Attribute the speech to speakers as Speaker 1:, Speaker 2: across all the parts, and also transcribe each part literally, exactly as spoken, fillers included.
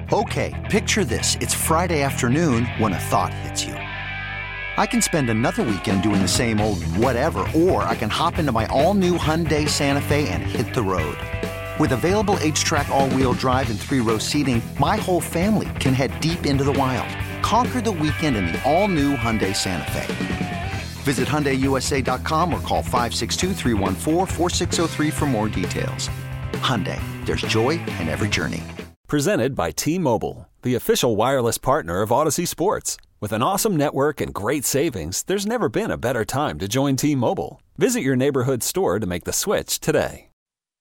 Speaker 1: Okay, picture this. It's Friday afternoon when a thought hits you. I can spend another weekend doing the same old whatever, or I can hop into my all-new Hyundai Santa Fe and hit the road. With available H-Track all-wheel drive and three-row seating, my whole family can head deep into the wild. Conquer the weekend in the all-new Hyundai Santa Fe. Visit Hyundai U S A dot com or call five six two, three one four, four six zero three for more details. Hyundai, there's joy in every journey.
Speaker 2: Presented by T-Mobile, the official wireless partner of Odyssey Sports. With an awesome network and great savings, there's never been a better time to join T-Mobile. Visit your neighborhood store to make the switch today.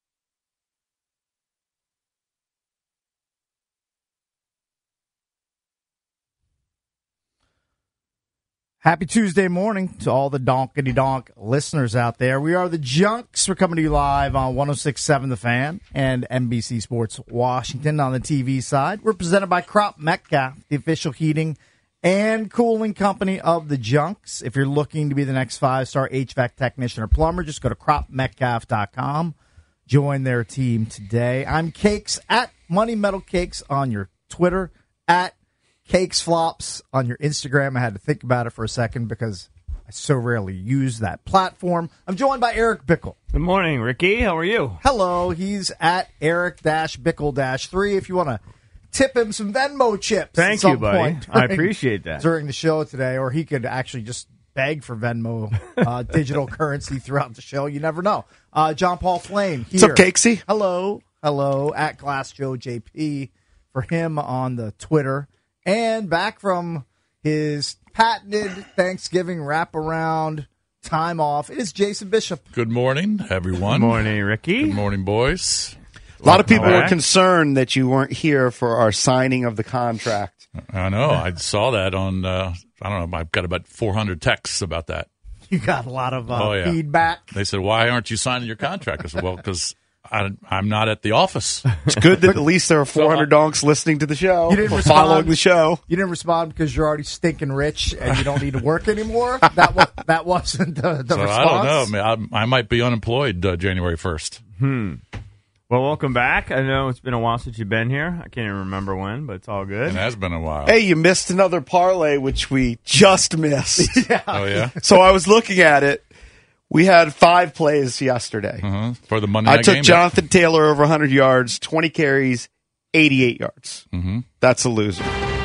Speaker 3: Happy Tuesday morning to all the donkity-donk listeners out there. We are the Junks. We're coming to you live on one oh six point seven The Fan and N B C Sports Washington on the T V side. We're presented by Crop Metcalf, the official heating and cooling company of the Junks. If you're looking to be the next five-star H V A C technician or plumber, just go to crop metcalf dot com. Join their team today. I'm Cakes at Money Metal Cakes on your Twitter, at Cakes Flops on your Instagram. I had to think about it for a second because I so rarely use that platform. I'm joined by Eric Bickle.
Speaker 4: Good morning, Ricky. How are you?
Speaker 3: Hello. He's at Eric Bickle three. If you want to tip him some Venmo chips.
Speaker 4: Thank
Speaker 3: at some
Speaker 4: you, buddy.
Speaker 3: point
Speaker 4: I
Speaker 3: during,
Speaker 4: appreciate that.
Speaker 3: During the show today, or he could actually just beg for Venmo uh, digital currency throughout the show. You never know. Uh, John Paul Flame here.
Speaker 5: What's up, Cakesy?
Speaker 3: Hello. Hello. At Glass Joe J P for him on the Twitter. And back from his patented Thanksgiving wraparound time off, it is Jason Bishop.
Speaker 6: Good morning, everyone.
Speaker 4: Good morning, Ricky.
Speaker 6: Good morning, boys.
Speaker 5: A lot of people
Speaker 4: Welcome
Speaker 5: were
Speaker 4: back.
Speaker 5: concerned that you weren't here for our signing of the contract.
Speaker 6: I know. I saw that on, uh, I don't know, I've got about four hundred texts about that.
Speaker 3: You got a lot of uh,
Speaker 6: Oh, yeah.
Speaker 3: feedback.
Speaker 6: They said, why aren't you signing your contract? I said, well, because I'm not at the office.
Speaker 5: It's good that at least there are four hundred donks listening to the show,
Speaker 3: You didn't
Speaker 5: or
Speaker 3: respond.
Speaker 5: following the show.
Speaker 3: You didn't respond because you're already stinking rich and you don't need to work anymore? That was, that wasn't the, the
Speaker 6: So
Speaker 3: response?
Speaker 6: I don't know. I, mean, I, I might be unemployed uh, January first.
Speaker 4: Hmm. Well, welcome back. I know it's been a while since you've been here. I can't even remember when, but it's all good.
Speaker 6: It has been a while.
Speaker 5: Hey, you missed another parlay, which we just missed.
Speaker 3: Yeah.
Speaker 6: Oh, yeah?
Speaker 5: So I was looking at it. We had five plays yesterday.
Speaker 6: Uh-huh. For the Monday
Speaker 5: I
Speaker 6: night
Speaker 5: took
Speaker 6: game.
Speaker 5: Jonathan Taylor over one hundred yards, twenty carries, eighty-eight yards.
Speaker 6: Mm-hmm.
Speaker 5: That's a loser.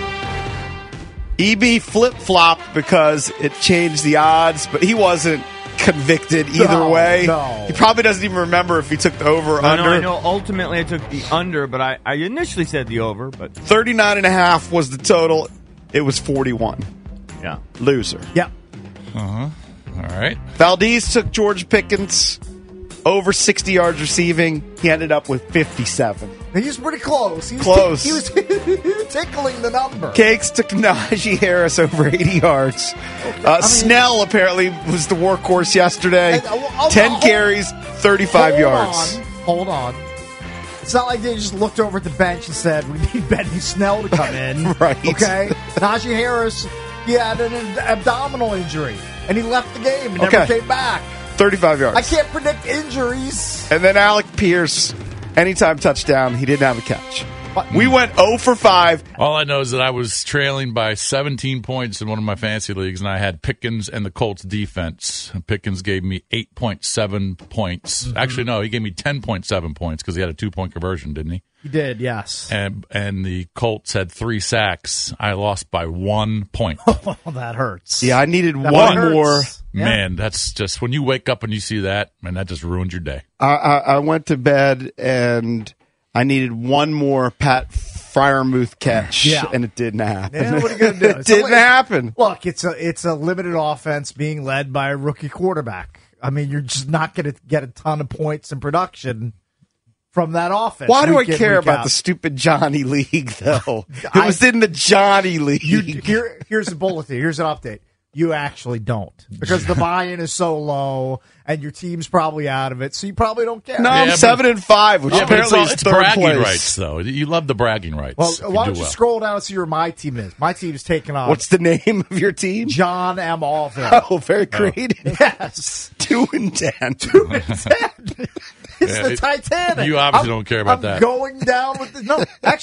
Speaker 5: E B flip-flopped because it changed the odds, but he wasn't convicted either
Speaker 3: No,
Speaker 5: way.
Speaker 3: no.
Speaker 5: He probably doesn't even remember if he took the over or
Speaker 4: I
Speaker 5: under.
Speaker 4: know, I know. Ultimately, I took the under, but I, I initially said the over, but
Speaker 5: thirty-nine and a half was the total. It was forty-one.
Speaker 4: yeah.
Speaker 5: Loser.
Speaker 3: Yep.
Speaker 6: Uh-huh. All right.
Speaker 5: Valdez took George Pickens over sixty yards receiving. He ended up with fifty-seven.
Speaker 3: He was pretty close. He was
Speaker 5: Close.
Speaker 3: He was tickling the number.
Speaker 5: Cakes took Najee Harris over eighty yards. Uh, Snell apparently was the workhorse yesterday.
Speaker 3: And, uh, well, I'll-
Speaker 5: ten
Speaker 3: I'll-
Speaker 5: carries, thirty-five
Speaker 3: Hold
Speaker 5: yards.
Speaker 3: on. Hold on. It's not like they just looked over at the bench and said, we need Benny Snell to come in.
Speaker 5: Right.
Speaker 3: Okay? Najee Harris, he had an abdominal injury, and he left the game and
Speaker 5: Okay.
Speaker 3: never came back.
Speaker 5: thirty-five yards.
Speaker 3: I can't predict injuries.
Speaker 5: And then Alec Pierce, anytime touchdown, he didn't have a catch.
Speaker 3: But-
Speaker 5: We went zero for five.
Speaker 6: All I know is that I was trailing by seventeen points in one of my fantasy leagues, and I had Pickens and the Colts defense. Pickens gave me eight point seven points.
Speaker 3: Mm-hmm.
Speaker 6: Actually, no, he gave me ten point seven points because he had a two-point conversion, didn't he?
Speaker 3: He did, yes.
Speaker 6: And and the Colts had three sacks. I lost by one point.
Speaker 3: Oh, that hurts.
Speaker 5: Yeah, I needed
Speaker 3: That
Speaker 5: one
Speaker 3: hurts.
Speaker 5: more.
Speaker 3: Yeah.
Speaker 6: Man, that's just when you wake up and you see that, man, that just ruined your day.
Speaker 5: I, I, I went to bed and I needed one more Pat Fryermuth catch,
Speaker 3: Yeah.
Speaker 5: and it didn't happen.
Speaker 3: Yeah, what are you gonna do?
Speaker 5: It
Speaker 3: It's
Speaker 5: didn't
Speaker 3: only-
Speaker 5: happen.
Speaker 3: Look, it's a it's a limited offense being led by a rookie quarterback. I mean, you're just not going to get a ton of points in production from that offense.
Speaker 5: Why do I
Speaker 3: week in,
Speaker 5: care
Speaker 3: week
Speaker 5: about
Speaker 3: out.
Speaker 5: the stupid Johnny League, though? It
Speaker 3: I-
Speaker 5: was in the Johnny League.
Speaker 3: You, here, here's a bulletin. Here's an update. You actually don't, because the buy-in is so low, and your team's probably out of it, so you probably don't care.
Speaker 5: no,
Speaker 6: Yeah,
Speaker 5: I'm
Speaker 6: but-
Speaker 5: seven and five, which
Speaker 6: Yeah, but it's,
Speaker 5: apparently
Speaker 6: all,
Speaker 5: is
Speaker 6: it's
Speaker 5: third
Speaker 6: bragging
Speaker 5: place.
Speaker 6: rights, though. You love the bragging rights.
Speaker 3: Well,
Speaker 6: if you
Speaker 3: why
Speaker 6: do
Speaker 3: don't you
Speaker 6: well.
Speaker 3: scroll down and see where my team is? My team's taking on
Speaker 5: What's the name of your team?
Speaker 3: John M. Allville.
Speaker 5: Oh, very creative.
Speaker 3: Yes.
Speaker 5: Two and ten.
Speaker 3: Two and ten. It's
Speaker 6: Yeah,
Speaker 3: the
Speaker 6: it-
Speaker 3: Titanic.
Speaker 6: you obviously
Speaker 3: I'm-
Speaker 6: don't care about
Speaker 3: I'm
Speaker 6: that.
Speaker 3: going down with the no. Actually,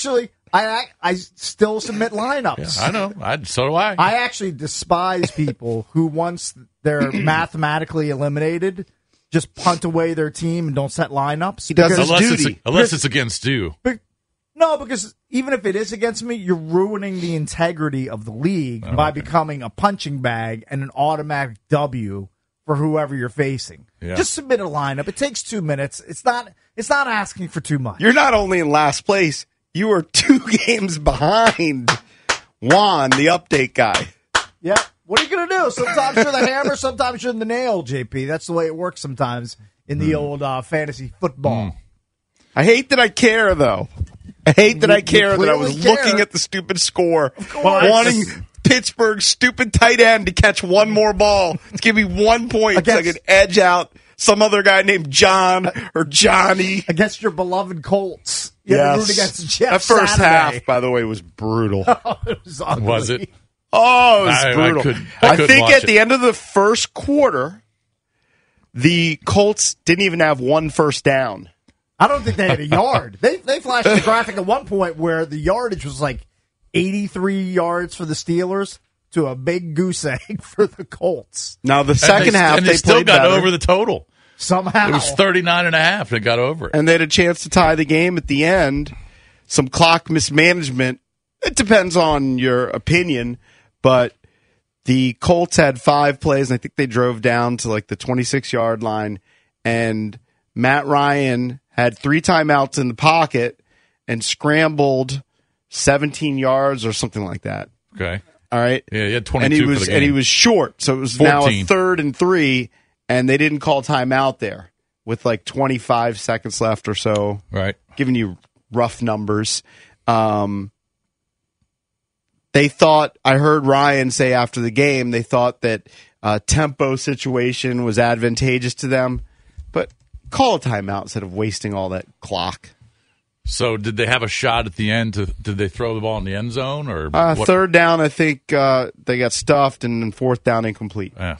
Speaker 3: I I still submit lineups.
Speaker 6: Yeah, I know. I, so do I.
Speaker 3: I actually despise people who, once they're mathematically eliminated, just punt away their team and don't set lineups.
Speaker 5: He does his
Speaker 6: unless
Speaker 5: duty.
Speaker 6: It's, unless it's against you.
Speaker 3: But, no, because even if it is against me, you're ruining the integrity of the league
Speaker 6: Oh,
Speaker 3: by
Speaker 6: okay.
Speaker 3: becoming a punching bag and an automatic W for whoever you're facing.
Speaker 6: Yeah.
Speaker 3: Just submit a lineup. It takes two minutes. It's not. It's not asking for too much.
Speaker 5: You're not only in last place, you are two games behind Juan, the update guy.
Speaker 3: Yeah. What are you going to do? Sometimes you're the hammer, sometimes you're the nail, J P. That's the way it works sometimes in the old uh, fantasy football.
Speaker 5: I hate that I care, though. I hate that
Speaker 3: You-
Speaker 5: I care
Speaker 3: you
Speaker 5: that I
Speaker 3: clearly
Speaker 5: was
Speaker 3: care.
Speaker 5: looking at the stupid score,
Speaker 3: course.
Speaker 5: wanting Pittsburgh's stupid tight end to catch one more ball to give me one point so I
Speaker 3: Against-
Speaker 5: could edge out some other guy named John or Johnny.
Speaker 3: Against your beloved Colts. You had to root against Jeff
Speaker 5: That first
Speaker 3: Saturday.
Speaker 5: half, by the way, was brutal.
Speaker 3: It was ugly.
Speaker 6: Was it?
Speaker 5: Oh, it was
Speaker 6: I- I
Speaker 5: brutal.
Speaker 6: couldn't- I
Speaker 5: I,
Speaker 6: couldn't
Speaker 5: think
Speaker 6: watch
Speaker 5: at
Speaker 6: it.
Speaker 5: the end of the first quarter, the Colts didn't even have one first down.
Speaker 3: I don't think they had a yard. They they flashed the graphic at one point where the yardage was like eighty-three yards for the Steelers to a big goose egg for the Colts.
Speaker 5: Now, the
Speaker 6: And
Speaker 5: second
Speaker 6: they,
Speaker 5: half,
Speaker 6: and
Speaker 5: they,
Speaker 6: they still
Speaker 5: played
Speaker 6: got
Speaker 5: better,
Speaker 6: over the total.
Speaker 3: Somehow.
Speaker 6: It was thirty-nine and a half. They got over it.
Speaker 5: and they had a chance to tie the game at the end. Some clock mismanagement. It depends on your opinion, but the Colts had five plays, and I think they drove down to like the twenty-six-yard line, and Matt Ryan had three timeouts in the pocket and scrambled seventeen yards or something like that.
Speaker 6: Okay.
Speaker 5: All right.
Speaker 6: Yeah, he had
Speaker 5: and
Speaker 6: twenty-two
Speaker 5: he
Speaker 6: for
Speaker 5: was
Speaker 6: the game.
Speaker 5: and he was short, so it was now a
Speaker 6: fourteen.
Speaker 5: third and three, and they didn't call timeout there with like twenty-five seconds left or so.
Speaker 6: Right.
Speaker 5: Giving you rough numbers. Um, they thought, I heard Ryan say after the game, they thought that uh, tempo situation was advantageous to them, but call a timeout instead of wasting all that clock.
Speaker 6: So did they have a shot at the end? To, did they throw the ball in the end zone? or
Speaker 5: Uh,
Speaker 6: what?
Speaker 5: third down, I think uh, they got stuffed, and then fourth down incomplete.
Speaker 6: Yeah.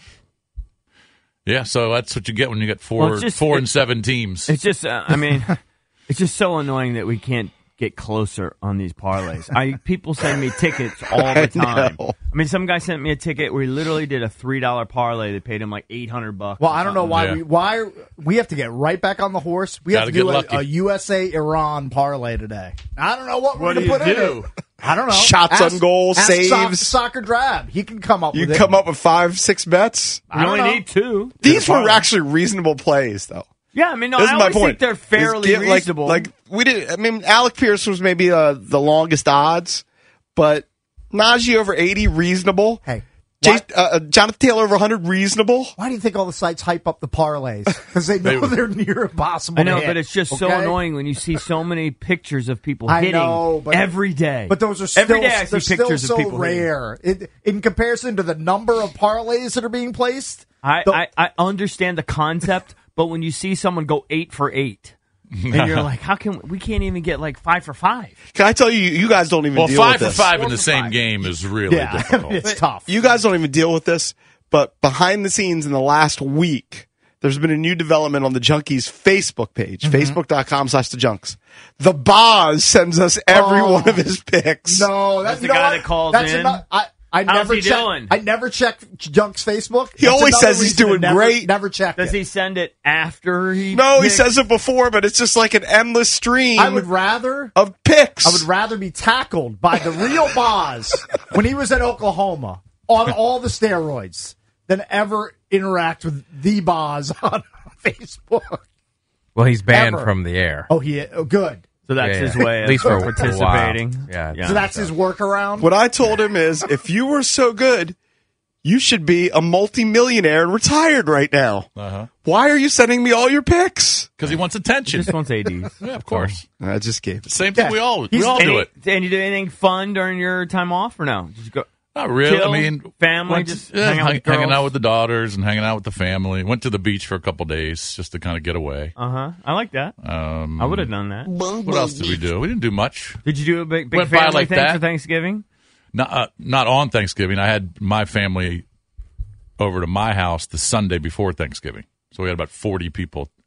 Speaker 6: Yeah, so that's what you get when you get four,
Speaker 4: Well, it's just-
Speaker 6: four
Speaker 4: it-
Speaker 6: and seven teams.
Speaker 4: It's just, uh, I mean, it's just so annoying that we can't get closer on these parlays. I people send me tickets all
Speaker 5: I
Speaker 4: the time.
Speaker 5: know.
Speaker 4: I mean, some guy sent me a ticket where he literally did a three dollar parlay. They paid him like eight hundred bucks.
Speaker 3: Well,
Speaker 4: or
Speaker 3: I don't know
Speaker 4: something.
Speaker 3: why
Speaker 6: Yeah.
Speaker 3: we why we have to get right back on the horse. We have
Speaker 6: Gotta
Speaker 3: to do
Speaker 6: get
Speaker 3: a,
Speaker 6: lucky.
Speaker 3: a U S A Iran parlay today. I don't know what we're
Speaker 4: What
Speaker 3: going
Speaker 4: do
Speaker 3: to
Speaker 4: you
Speaker 3: put in
Speaker 4: do?
Speaker 3: it. I don't know.
Speaker 5: Shots on goal,
Speaker 3: ask
Speaker 5: saves.
Speaker 3: Soc- Soccer Drab. He can come up
Speaker 5: You
Speaker 3: with
Speaker 5: come
Speaker 3: it.
Speaker 5: up with five, six bets.
Speaker 3: I
Speaker 4: You
Speaker 3: don't
Speaker 4: only
Speaker 3: know.
Speaker 4: need two.
Speaker 5: These were
Speaker 4: Parlay.
Speaker 5: actually reasonable plays, though.
Speaker 4: Yeah, I mean, no,
Speaker 5: This
Speaker 4: I
Speaker 5: is my
Speaker 4: always
Speaker 5: point.
Speaker 4: think they're fairly
Speaker 5: Is get, like-
Speaker 4: reasonable.
Speaker 5: Like, we did. I mean, Alec Pierce was maybe uh, the longest odds, but Najee over eighty, reasonable.
Speaker 3: Hey,
Speaker 5: Chase,
Speaker 3: why,
Speaker 5: uh, uh, Jonathan Taylor over one hundred, reasonable.
Speaker 3: why do you think all the sites hype up the parlays? Because they know
Speaker 6: They-
Speaker 3: they're near impossible.
Speaker 4: I know,
Speaker 3: to hit,
Speaker 4: but it's just so
Speaker 3: okay?
Speaker 4: annoying when you see so many pictures of people
Speaker 3: I
Speaker 4: hitting
Speaker 3: know, but-
Speaker 4: every day.
Speaker 3: But those are still,
Speaker 4: every day I see
Speaker 3: they're
Speaker 4: pictures
Speaker 3: still
Speaker 4: of
Speaker 3: so
Speaker 4: people hitting.
Speaker 3: rare. It, in comparison to the number of parlays that are being placed,
Speaker 4: I,
Speaker 3: the-
Speaker 4: I, I understand the concept, but when you see someone go eight for eight, and you're like, how can we can't even get like five for five?
Speaker 5: Can I tell you, you guys don't even
Speaker 6: well,
Speaker 5: deal
Speaker 6: five
Speaker 5: with
Speaker 6: for
Speaker 5: this.
Speaker 6: five
Speaker 4: Four
Speaker 6: in the
Speaker 4: for
Speaker 6: same
Speaker 4: five.
Speaker 6: game is really
Speaker 3: yeah,
Speaker 6: difficult.
Speaker 3: it's tough.
Speaker 5: You guys don't even deal with this, but behind the scenes in the last week, there's been a new development on the Junkies Facebook page,
Speaker 3: Mm-hmm.
Speaker 5: facebook.com slash the Junks. The Boz sends us every
Speaker 3: Oh.
Speaker 5: one of his picks.
Speaker 3: No, that's
Speaker 4: the
Speaker 3: you know
Speaker 4: guy
Speaker 3: what?
Speaker 4: that calls
Speaker 3: that's
Speaker 4: in?
Speaker 3: Enough, I, I
Speaker 4: How's
Speaker 3: never
Speaker 4: he
Speaker 3: check.
Speaker 4: doing?
Speaker 3: I never check Junk's Facebook.
Speaker 5: He
Speaker 3: That's
Speaker 5: always
Speaker 3: another
Speaker 5: says he's
Speaker 3: reason to
Speaker 5: doing
Speaker 3: never,
Speaker 5: great.
Speaker 3: Never check
Speaker 4: Does
Speaker 3: it.
Speaker 4: he send it after he?
Speaker 5: No, he
Speaker 4: picks?
Speaker 5: says it before, but it's just like an endless stream
Speaker 3: I would rather.
Speaker 5: of picks.
Speaker 3: I would rather be tackled by the real Boz when he was at Oklahoma on all the steroids than ever interact with the Boz on Facebook.
Speaker 7: Well, he's banned
Speaker 3: Ever.
Speaker 7: from the air.
Speaker 3: Oh, he. Oh, good.
Speaker 4: So that's
Speaker 7: Yeah,
Speaker 4: his
Speaker 7: yeah.
Speaker 4: way
Speaker 7: At
Speaker 4: of
Speaker 7: least for a
Speaker 4: participating.
Speaker 7: while. Yeah.
Speaker 4: yeah.
Speaker 3: So that's his workaround.
Speaker 5: What I told him is, if you were so good, you should be a multimillionaire and retired right now.
Speaker 6: Uh-huh.
Speaker 5: Why are you sending me all your picks?
Speaker 6: Because he wants
Speaker 4: He
Speaker 6: attention.
Speaker 4: just wants A Ds.
Speaker 6: Yeah, of course.
Speaker 5: I just gave it.
Speaker 6: Same thing
Speaker 3: Yeah.
Speaker 6: we all we
Speaker 3: He's-
Speaker 6: all do
Speaker 4: Any-
Speaker 6: it.
Speaker 4: And you do anything fun during your time off or no? Did you go?
Speaker 6: Not really.
Speaker 4: Chill,
Speaker 6: I mean,
Speaker 4: family,
Speaker 6: went-
Speaker 4: just
Speaker 6: yeah,
Speaker 4: hang out with
Speaker 6: hang-
Speaker 4: girls?
Speaker 6: hanging out with the daughters and hanging out with the family. Went to the beach for a couple days just to kind of get away.
Speaker 4: Uh huh. I like that.
Speaker 6: Um,
Speaker 4: I would have done that.
Speaker 6: What else did we do? We didn't do much.
Speaker 4: Did you do a big, big
Speaker 6: Went by
Speaker 4: family
Speaker 6: like
Speaker 4: thing
Speaker 6: that.
Speaker 4: for Thanksgiving?
Speaker 6: Not uh, not on Thanksgiving. I had my family over to my house the Sunday before Thanksgiving, so we had about forty people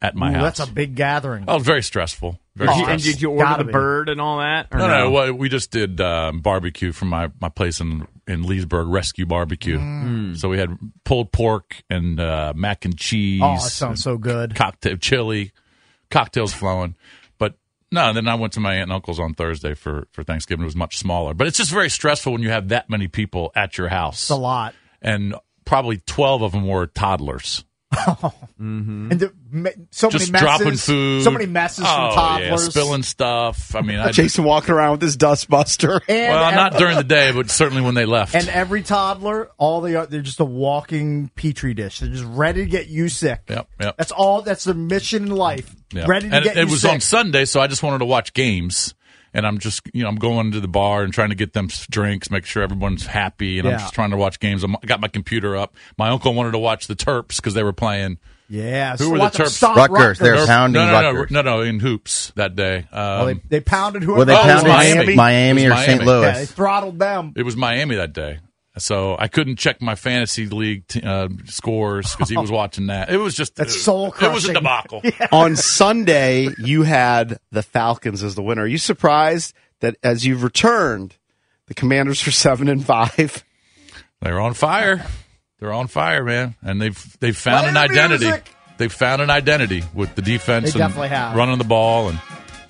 Speaker 6: at my
Speaker 3: Ooh,
Speaker 6: house.
Speaker 3: that's a big gathering.
Speaker 6: Oh, very stressful. Very
Speaker 4: Did you,
Speaker 6: stressful.
Speaker 4: and did you order
Speaker 3: Gotta
Speaker 4: the
Speaker 3: be.
Speaker 4: bird and all that? Or
Speaker 6: No,
Speaker 4: no,
Speaker 6: no, well, we just did um, barbecue from my, my place in in Leesburg, Rescue Barbecue.
Speaker 3: Mm.
Speaker 6: So we had pulled pork and uh, mac and cheese.
Speaker 3: Oh, that sounds so good.
Speaker 6: Cocktail, chili, cocktails flowing. But no, then I went to my aunt and uncle's on Thursday for, for Thanksgiving. It was much smaller. But it's just very stressful when you have that many people at your house.
Speaker 3: It's a lot.
Speaker 6: And probably twelve of them were toddlers.
Speaker 3: And the, ma- so
Speaker 6: Just
Speaker 3: many messes,
Speaker 6: dropping food.
Speaker 3: so many messes
Speaker 6: oh,
Speaker 3: from toddlers,
Speaker 6: yeah, spilling stuff. I mean, I
Speaker 5: Jason walking around with his dustbuster.
Speaker 3: And,
Speaker 6: well,
Speaker 3: ev-
Speaker 6: not during the day, but certainly when they left.
Speaker 3: and every toddler, all they are, they're just a walking petri dish. They're just ready to get you sick.
Speaker 6: Yep, yep.
Speaker 3: That's all. That's their mission in life.
Speaker 6: Yeah.
Speaker 3: Ready to
Speaker 6: and
Speaker 3: get
Speaker 6: it,
Speaker 3: you
Speaker 6: it was
Speaker 3: sick.
Speaker 6: on Sunday, so I just wanted to watch games. And I'm just, you know, I'm going to the bar and trying to get them s- drinks, make sure everyone's happy. And
Speaker 3: Yeah.
Speaker 6: I'm just trying to watch games. I'm, I got my computer up. My uncle wanted to watch the Terps because they were playing.
Speaker 3: Yeah.
Speaker 6: Who
Speaker 3: so
Speaker 6: were the
Speaker 3: watch them
Speaker 6: Terps?
Speaker 3: stomp
Speaker 7: Rutgers, they're
Speaker 3: Rutgers.
Speaker 7: pounding
Speaker 6: no, no, no,
Speaker 7: Rutgers.
Speaker 6: no, no, in hoops that day. Um,
Speaker 3: Oh, they, they pounded whoever.
Speaker 7: Well, they
Speaker 6: Oh, it was
Speaker 7: pounded
Speaker 6: Miami.
Speaker 7: Miami,
Speaker 6: It was
Speaker 7: or Saint
Speaker 6: Miami.
Speaker 7: Louis.
Speaker 3: Yeah, they throttled them.
Speaker 6: it was Miami that day. So I couldn't check my fantasy league t- uh, scores because he was watching that. It was just
Speaker 3: That's
Speaker 6: it,
Speaker 3: soul
Speaker 6: It was a
Speaker 3: crushing.
Speaker 6: debacle.
Speaker 5: On Sunday, you had the Falcons as the winner. Are you surprised that as you've returned, the Commanders are seven and five?
Speaker 6: They're on fire. They're on fire, man, and they've they've found
Speaker 3: Play
Speaker 6: an
Speaker 3: the
Speaker 6: identity.
Speaker 3: music.
Speaker 6: They've found an identity with the defense
Speaker 3: They
Speaker 6: and
Speaker 3: definitely have.
Speaker 6: running the ball. And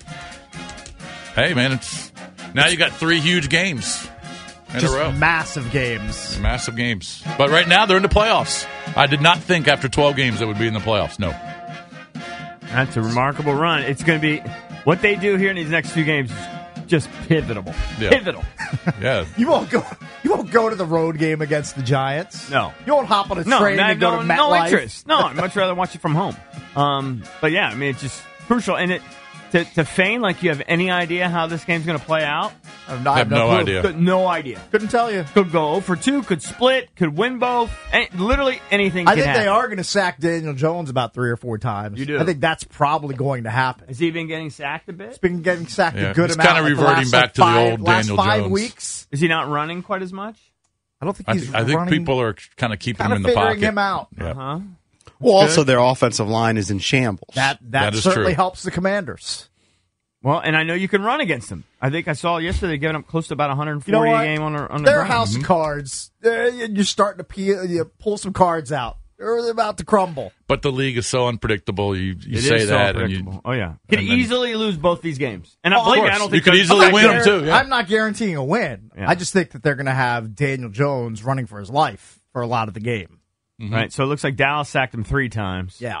Speaker 6: hey, man, it's now you got three huge games in
Speaker 3: Just
Speaker 6: a row,
Speaker 3: massive games.
Speaker 6: massive games. But right now they're in the playoffs. I did not think after twelve games they would be in the playoffs. No,
Speaker 4: That's a remarkable run. It's going to be what they do here in these next few games. Is just pivotal.
Speaker 6: Yeah.
Speaker 4: Pivotal.
Speaker 6: yeah,
Speaker 3: You won't go. You won't go to the road game against the Giants.
Speaker 4: No.
Speaker 3: You won't hop on a
Speaker 4: No,
Speaker 3: train
Speaker 4: no,
Speaker 3: and go
Speaker 4: no,
Speaker 3: to
Speaker 4: no
Speaker 3: MetLife.
Speaker 4: interest. No, I'd much rather watch it from home. Um, but yeah, I mean, it's just crucial. And it to, to feign like you have any idea how this game's going to play out.
Speaker 3: I have no,
Speaker 6: I have no
Speaker 3: clue.
Speaker 6: idea.
Speaker 4: Good- No idea.
Speaker 3: Couldn't tell you.
Speaker 4: Could go zero for two, could split, could win both. Any, literally anything
Speaker 3: I
Speaker 4: can
Speaker 3: think
Speaker 4: happen.
Speaker 3: they are going to sack Daniel Jones about three or four times.
Speaker 4: You do?
Speaker 3: I think that's probably going to happen.
Speaker 4: Has he been getting sacked a bit?
Speaker 3: He's been getting sacked
Speaker 6: Yeah,
Speaker 3: a good
Speaker 6: he's
Speaker 3: amount.
Speaker 6: kinda
Speaker 3: like the
Speaker 6: reverting
Speaker 3: last,
Speaker 6: back
Speaker 3: like,
Speaker 6: to the
Speaker 3: five,
Speaker 6: old
Speaker 3: last
Speaker 6: Daniel
Speaker 3: five
Speaker 6: Jones.
Speaker 3: weeks.
Speaker 4: Is he not running quite as much?
Speaker 3: I don't think
Speaker 6: I,
Speaker 3: he's.
Speaker 6: th- I think
Speaker 3: running,
Speaker 6: people are kind of keeping
Speaker 3: kind
Speaker 6: him
Speaker 3: of
Speaker 6: in the
Speaker 3: figuring
Speaker 6: pocket.
Speaker 3: him out.
Speaker 6: Yeah.
Speaker 4: Huh?
Speaker 5: Well, also their offensive line is in shambles.
Speaker 3: That that,
Speaker 6: That is
Speaker 3: certainly
Speaker 6: true.
Speaker 3: helps the Commanders.
Speaker 4: Well, and I know you can run against them. I think I saw yesterday giving up close to about one hundred forty
Speaker 3: You know what?
Speaker 4: a game on, the- on the
Speaker 3: They're a
Speaker 4: ground.
Speaker 3: house of cards. They're- You're starting to peel, you pull some cards out. They're about to crumble.
Speaker 6: But the league is so unpredictable. You you
Speaker 4: It
Speaker 6: say
Speaker 4: is so
Speaker 6: that, and
Speaker 4: unpredictable.
Speaker 6: you
Speaker 4: oh yeah, could
Speaker 6: and then-
Speaker 4: easily lose both these games. And I
Speaker 3: Oh,
Speaker 4: believe
Speaker 3: of
Speaker 4: me, I
Speaker 6: course.
Speaker 4: don't
Speaker 6: You
Speaker 4: think
Speaker 6: could
Speaker 4: they're-
Speaker 6: easily
Speaker 4: I'm not
Speaker 6: win 'em,
Speaker 4: guaranteeing-
Speaker 6: too. Yeah.
Speaker 3: I'm not guaranteeing a win.
Speaker 4: Yeah.
Speaker 3: I just think that they're going to have Daniel Jones running for his life for a lot of the game.
Speaker 4: Right, so it looks like Dallas sacked him three times.
Speaker 3: Yeah.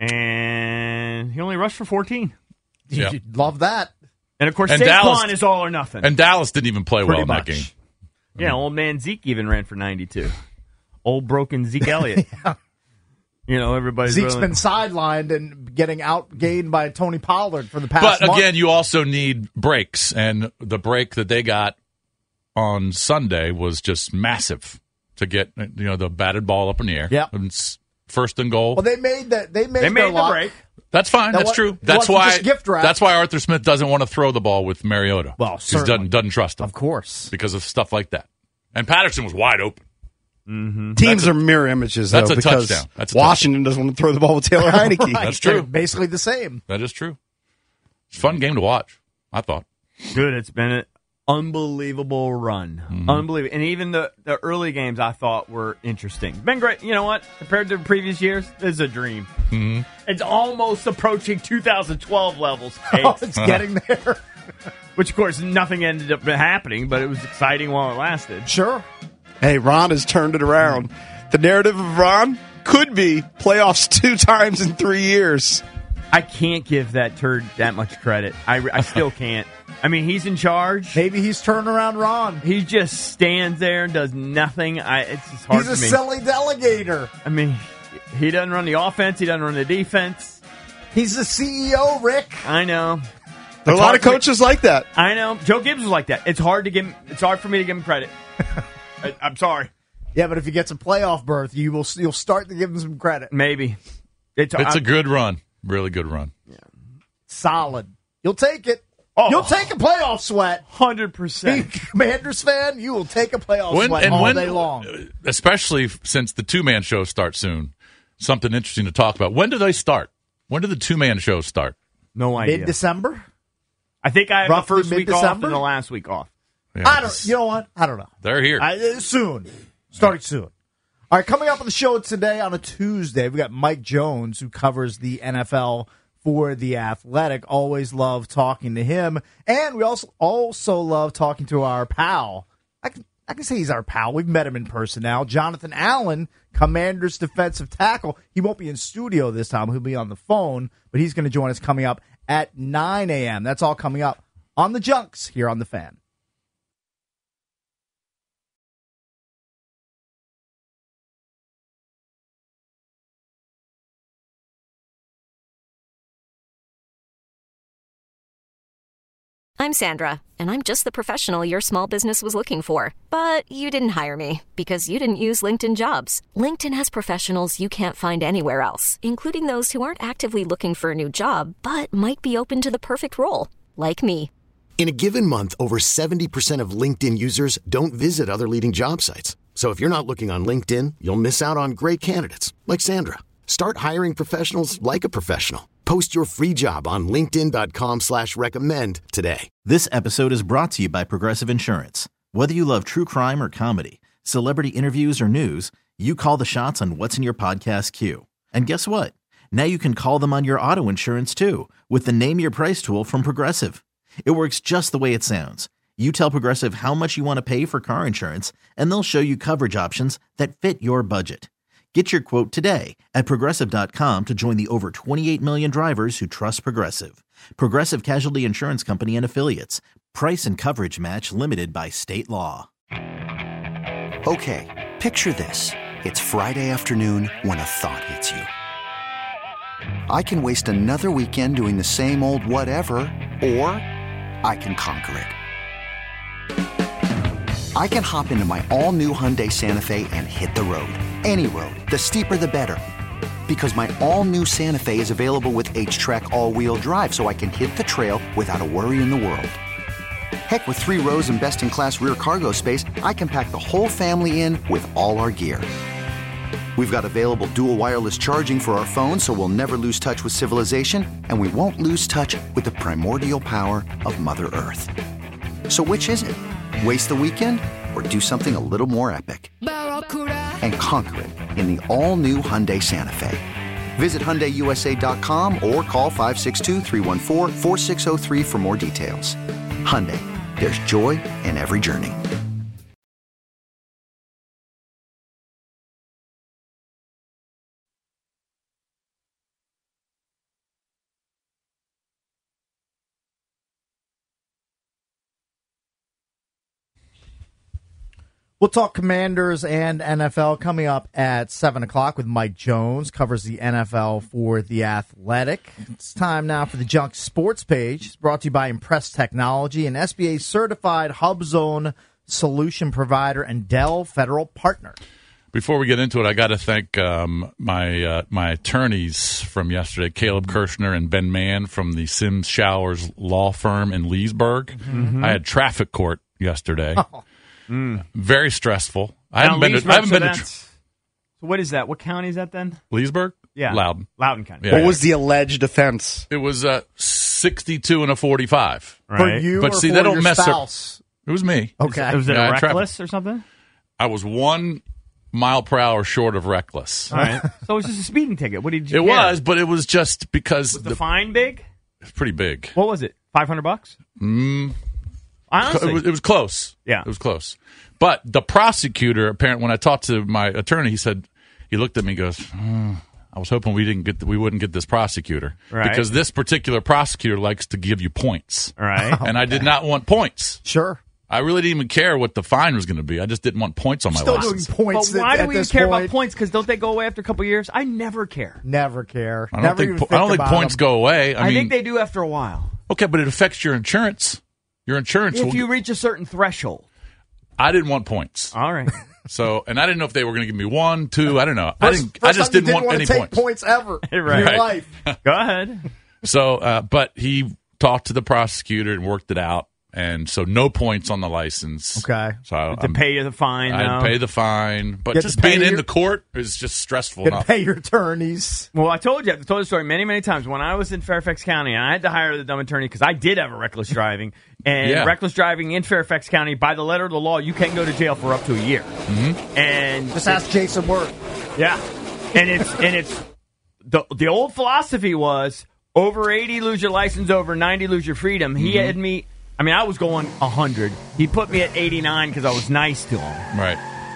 Speaker 4: And he only rushed for fourteen.
Speaker 6: Yeah.
Speaker 3: You'd love that.
Speaker 4: And of course,
Speaker 6: And
Speaker 4: Saquon
Speaker 6: Dallas-
Speaker 4: is all or nothing.
Speaker 6: and Dallas didn't even play well
Speaker 3: Pretty
Speaker 6: in
Speaker 3: much.
Speaker 6: that game.
Speaker 4: yeah, old man Zeke even ran for ninety-two. Old broken Zeke Elliott. You know, everybody's
Speaker 3: Zeke's
Speaker 4: really-
Speaker 3: been sidelined and getting outgained by Tony Pollard for the past
Speaker 6: But
Speaker 3: month.
Speaker 6: again, you also need breaks, and the break that they got on Sunday was just massive to get you know the batted ball up in the air.
Speaker 3: Yeah.
Speaker 6: And it's first and goal.
Speaker 3: Well, they made that. They made,
Speaker 4: They
Speaker 3: their
Speaker 4: made the
Speaker 3: lock-
Speaker 4: break.
Speaker 6: That's fine.
Speaker 3: That
Speaker 6: That's
Speaker 3: wa-
Speaker 6: true.
Speaker 3: it
Speaker 6: That's
Speaker 3: wasn't
Speaker 6: why.
Speaker 3: just gift wrap.
Speaker 6: That's why Arthur Smith doesn't want to throw the ball with Mariota.
Speaker 3: Well,
Speaker 6: he
Speaker 3: certainly.
Speaker 6: doesn't doesn't trust him
Speaker 3: Of course.
Speaker 6: because of stuff like that. And Patterson was wide open.
Speaker 5: Teams are mirror images, though,
Speaker 6: that's a
Speaker 5: because
Speaker 6: touchdown. That's a
Speaker 5: Washington doesn't want to throw the ball with Taylor Heineke.
Speaker 3: Right.
Speaker 6: That's true.
Speaker 3: They're basically the same.
Speaker 6: That is true. It's a fun game to watch. I thought.
Speaker 4: Good. It's been an unbelievable run. Unbelievable. And even the, the early games I thought were interesting. Been great. You know what? Compared to previous years, this is a dream. Mm-hmm. It's almost approaching two thousand twelve levels. Hey,
Speaker 3: Oh, it's getting there.
Speaker 4: which, of course, nothing ended up happening, but it was exciting while it lasted.
Speaker 3: Sure.
Speaker 5: Hey, Ron has turned it around. The narrative of Ron could be playoffs two times in three years.
Speaker 4: I can't give that turd that much credit. I, I still can't. I mean, he's in charge.
Speaker 3: Maybe he's turning around Ron.
Speaker 4: He just stands there and does nothing. I, it's just hard
Speaker 3: He's a
Speaker 4: for me.
Speaker 3: silly delegator.
Speaker 4: I mean, he doesn't run the offense. He doesn't run the defense.
Speaker 3: He's the C E O, Rick.
Speaker 4: I know.
Speaker 5: There are a lot of coaches like that.
Speaker 4: I know. Joe Gibbs was like that. It's hard to give him, it's hard for me to give him credit. I, I'm sorry.
Speaker 3: Yeah, but if he gets a playoff berth, you will you'll start to give him some credit.
Speaker 4: Maybe. It's,
Speaker 6: It's
Speaker 4: I-
Speaker 6: a good run. Really good run.
Speaker 3: Solid. You'll take it.
Speaker 4: Oh.
Speaker 3: You'll take a playoff sweat.
Speaker 4: one hundred
Speaker 3: Being
Speaker 4: percent.
Speaker 3: a Commanders fan, you will take a playoff
Speaker 6: When,
Speaker 3: sweat
Speaker 6: and
Speaker 3: all
Speaker 6: when,
Speaker 3: day long.
Speaker 6: especially since the two man show starts soon. Something interesting to talk about. When do they start? When did the two-man show start?
Speaker 4: No idea.
Speaker 3: Mid-December?
Speaker 4: I think I have
Speaker 3: Roughly
Speaker 4: the first week off
Speaker 3: mid-December?
Speaker 4: and the last week off.
Speaker 6: Yeah,
Speaker 3: I don't. You know what? I don't know.
Speaker 6: They're here.
Speaker 3: I, uh, soon. Starting soon. All right, coming up on the show today on a Tuesday, we got Mike Jones, who covers the N F L for The Athletic. Always love talking to him. And we also also love talking to our pal. I can, I can say he's our pal. We've met him in person now. Jonathan Allen, Commanders defensive tackle. He won't be in studio this time. He'll be on the phone, but he's going to join us coming up at nine a.m. That's all coming up on the Junks here on The Fan.
Speaker 7: I'm Sandra, and I'm just the professional your small business was looking for. But you didn't hire me because you didn't use LinkedIn Jobs. LinkedIn has professionals you can't find anywhere else, including those who aren't actively looking for a new job, but might be open to the perfect role, like me.
Speaker 8: In a given month, over seventy percent of LinkedIn users don't visit other leading job sites. So if you're not looking on LinkedIn, you'll miss out on great candidates like Sandra. Start hiring professionals like a professional. Post your free job on linkedin.com slash recommend today.
Speaker 9: This episode is brought to you by Progressive Insurance. Whether you love true crime or comedy, celebrity interviews or news, you call the shots on what's in your podcast queue. And guess what? Now you can call them on your auto insurance too with the Name Your Price tool from Progressive. It works just the way it sounds. You tell Progressive how much you want to pay for car insurance, and they'll show you coverage options that fit your budget. Get your quote today at Progressive dot com to join the over twenty-eight million drivers who trust Progressive. Progressive Casualty Insurance Company and Affiliates. Price and coverage match limited by state law.
Speaker 1: Okay, picture this. It's Friday afternoon when a thought hits you. I can waste another weekend doing the same old whatever, or I can conquer it. I can hop into my all-new Hyundai Santa Fe and hit the road. Any road. The steeper, the better. Because my all-new Santa Fe is available with H-Track all-wheel drive, so I can hit the trail without a worry in the world. Heck, with three rows and best-in-class rear cargo space, I can pack the whole family in with all our gear. We've got available dual wireless charging for our phones, so we'll never lose touch with civilization, and we won't lose touch with the primordial power of Mother Earth. So which is it? Waste the weekend or do something a little more epic? And conquer it in the all-new Hyundai Santa Fe. Visit Hyundai U S A dot com or call five six two, three one four, four six zero three for more details. Hyundai, there's joy in every journey.
Speaker 3: We'll talk Commanders and N F L coming up at seven o'clock with Mike Jones, covers the N F L for The Athletic. It's time now for the Junk Sports page. It's brought to you by Impress Technology, an S B A-certified HubZone solution provider and Dell Federal partner.
Speaker 6: Before we get into it, I got to thank um, my uh, my attorneys from yesterday, Caleb Kirshner and Ben Mann from the Sims Showers law firm in Leesburg. Mm-hmm. I had traffic court yesterday. Oh. Mm. Very stressful. I haven't been. To, I haven't been to. Tra-
Speaker 4: so what is that? What county is that then?
Speaker 6: Leesburg.
Speaker 4: Yeah,
Speaker 6: Loudon.
Speaker 4: Loudon County.
Speaker 6: Yeah,
Speaker 5: what
Speaker 6: yeah.
Speaker 5: was the alleged offense?
Speaker 6: It was a sixty-two and a forty-five.
Speaker 3: Right. For you,
Speaker 6: but
Speaker 3: or
Speaker 6: see,
Speaker 3: for
Speaker 6: they don't
Speaker 3: your
Speaker 6: mess
Speaker 3: spouse?
Speaker 6: Up. It was me.
Speaker 3: Okay.
Speaker 4: Was it
Speaker 6: yeah,
Speaker 4: reckless
Speaker 6: tra-
Speaker 4: or something?
Speaker 6: I was one mile per hour short of reckless.
Speaker 4: All right. So it was just a speeding ticket. What did you?
Speaker 6: It
Speaker 4: get?
Speaker 6: was, but it was just because
Speaker 4: was the, the fine big?
Speaker 6: It's pretty big.
Speaker 4: What was it? Five hundred bucks.
Speaker 6: Mm.
Speaker 4: Honestly,
Speaker 6: it was, it was close.
Speaker 4: Yeah,
Speaker 6: it was close. But the prosecutor, apparently, when I talked to my attorney, he said, he looked at me and goes, mm, I was hoping we didn't get, the, we wouldn't get this prosecutor.
Speaker 4: Right.
Speaker 6: Because this particular prosecutor likes to give you points.
Speaker 4: Right.
Speaker 6: And I did not want points.
Speaker 3: Sure.
Speaker 6: I really didn't even care what the fine was going to be. I just didn't want points on my
Speaker 3: Still
Speaker 6: license.
Speaker 3: doing points.
Speaker 4: But why
Speaker 3: at,
Speaker 4: do we
Speaker 3: at
Speaker 4: care
Speaker 3: point?
Speaker 4: about points? Because don't they go away after a couple of years? I never care.
Speaker 3: Never care.
Speaker 6: I don't
Speaker 3: Never
Speaker 6: think,
Speaker 3: even
Speaker 6: po-
Speaker 3: think
Speaker 6: I don't think
Speaker 3: about
Speaker 6: points
Speaker 3: them.
Speaker 6: go away. I,
Speaker 4: I
Speaker 6: mean,
Speaker 4: think they do after a while.
Speaker 6: Okay, but it affects your insurance. Your insurance.
Speaker 4: If
Speaker 6: will,
Speaker 4: you reach a certain threshold.
Speaker 6: I didn't want points.
Speaker 4: All right.
Speaker 6: So, and I didn't know if they were going to give me one, two. I don't know.
Speaker 3: First,
Speaker 6: I didn't. I
Speaker 3: first
Speaker 6: just
Speaker 3: time you
Speaker 6: didn't, want,
Speaker 3: want
Speaker 6: any
Speaker 3: to take
Speaker 6: points.
Speaker 3: points ever
Speaker 4: Right.
Speaker 3: in your life.
Speaker 4: Go ahead.
Speaker 6: So, uh, but he talked to the prosecutor and worked it out. and so no points on the license.
Speaker 3: Okay.
Speaker 6: So I,
Speaker 4: To pay the fine,
Speaker 6: I
Speaker 4: though.
Speaker 6: pay the fine, but
Speaker 3: You have
Speaker 6: just
Speaker 3: to pay
Speaker 6: being in
Speaker 3: your-
Speaker 6: the court is just stressful
Speaker 3: You gotta
Speaker 6: enough.
Speaker 3: pay your attorneys.
Speaker 4: Well, I told you, I've told the story many, many times. When I was in Fairfax County, and I had to hire the dumb attorney because I did have a reckless driving. And
Speaker 6: Yeah.
Speaker 4: reckless driving in Fairfax County, by the letter of the law, you can go to jail for up to a year. Mm-hmm. And
Speaker 3: Just ask Jason Worth.
Speaker 4: yeah, and it's and it's the the old philosophy was over eighty lose your license, over ninety lose your freedom. He
Speaker 6: Mm-hmm.
Speaker 4: had me. I mean, I was going one hundred. He put me at eighty-nine because I was nice to him.
Speaker 6: Right.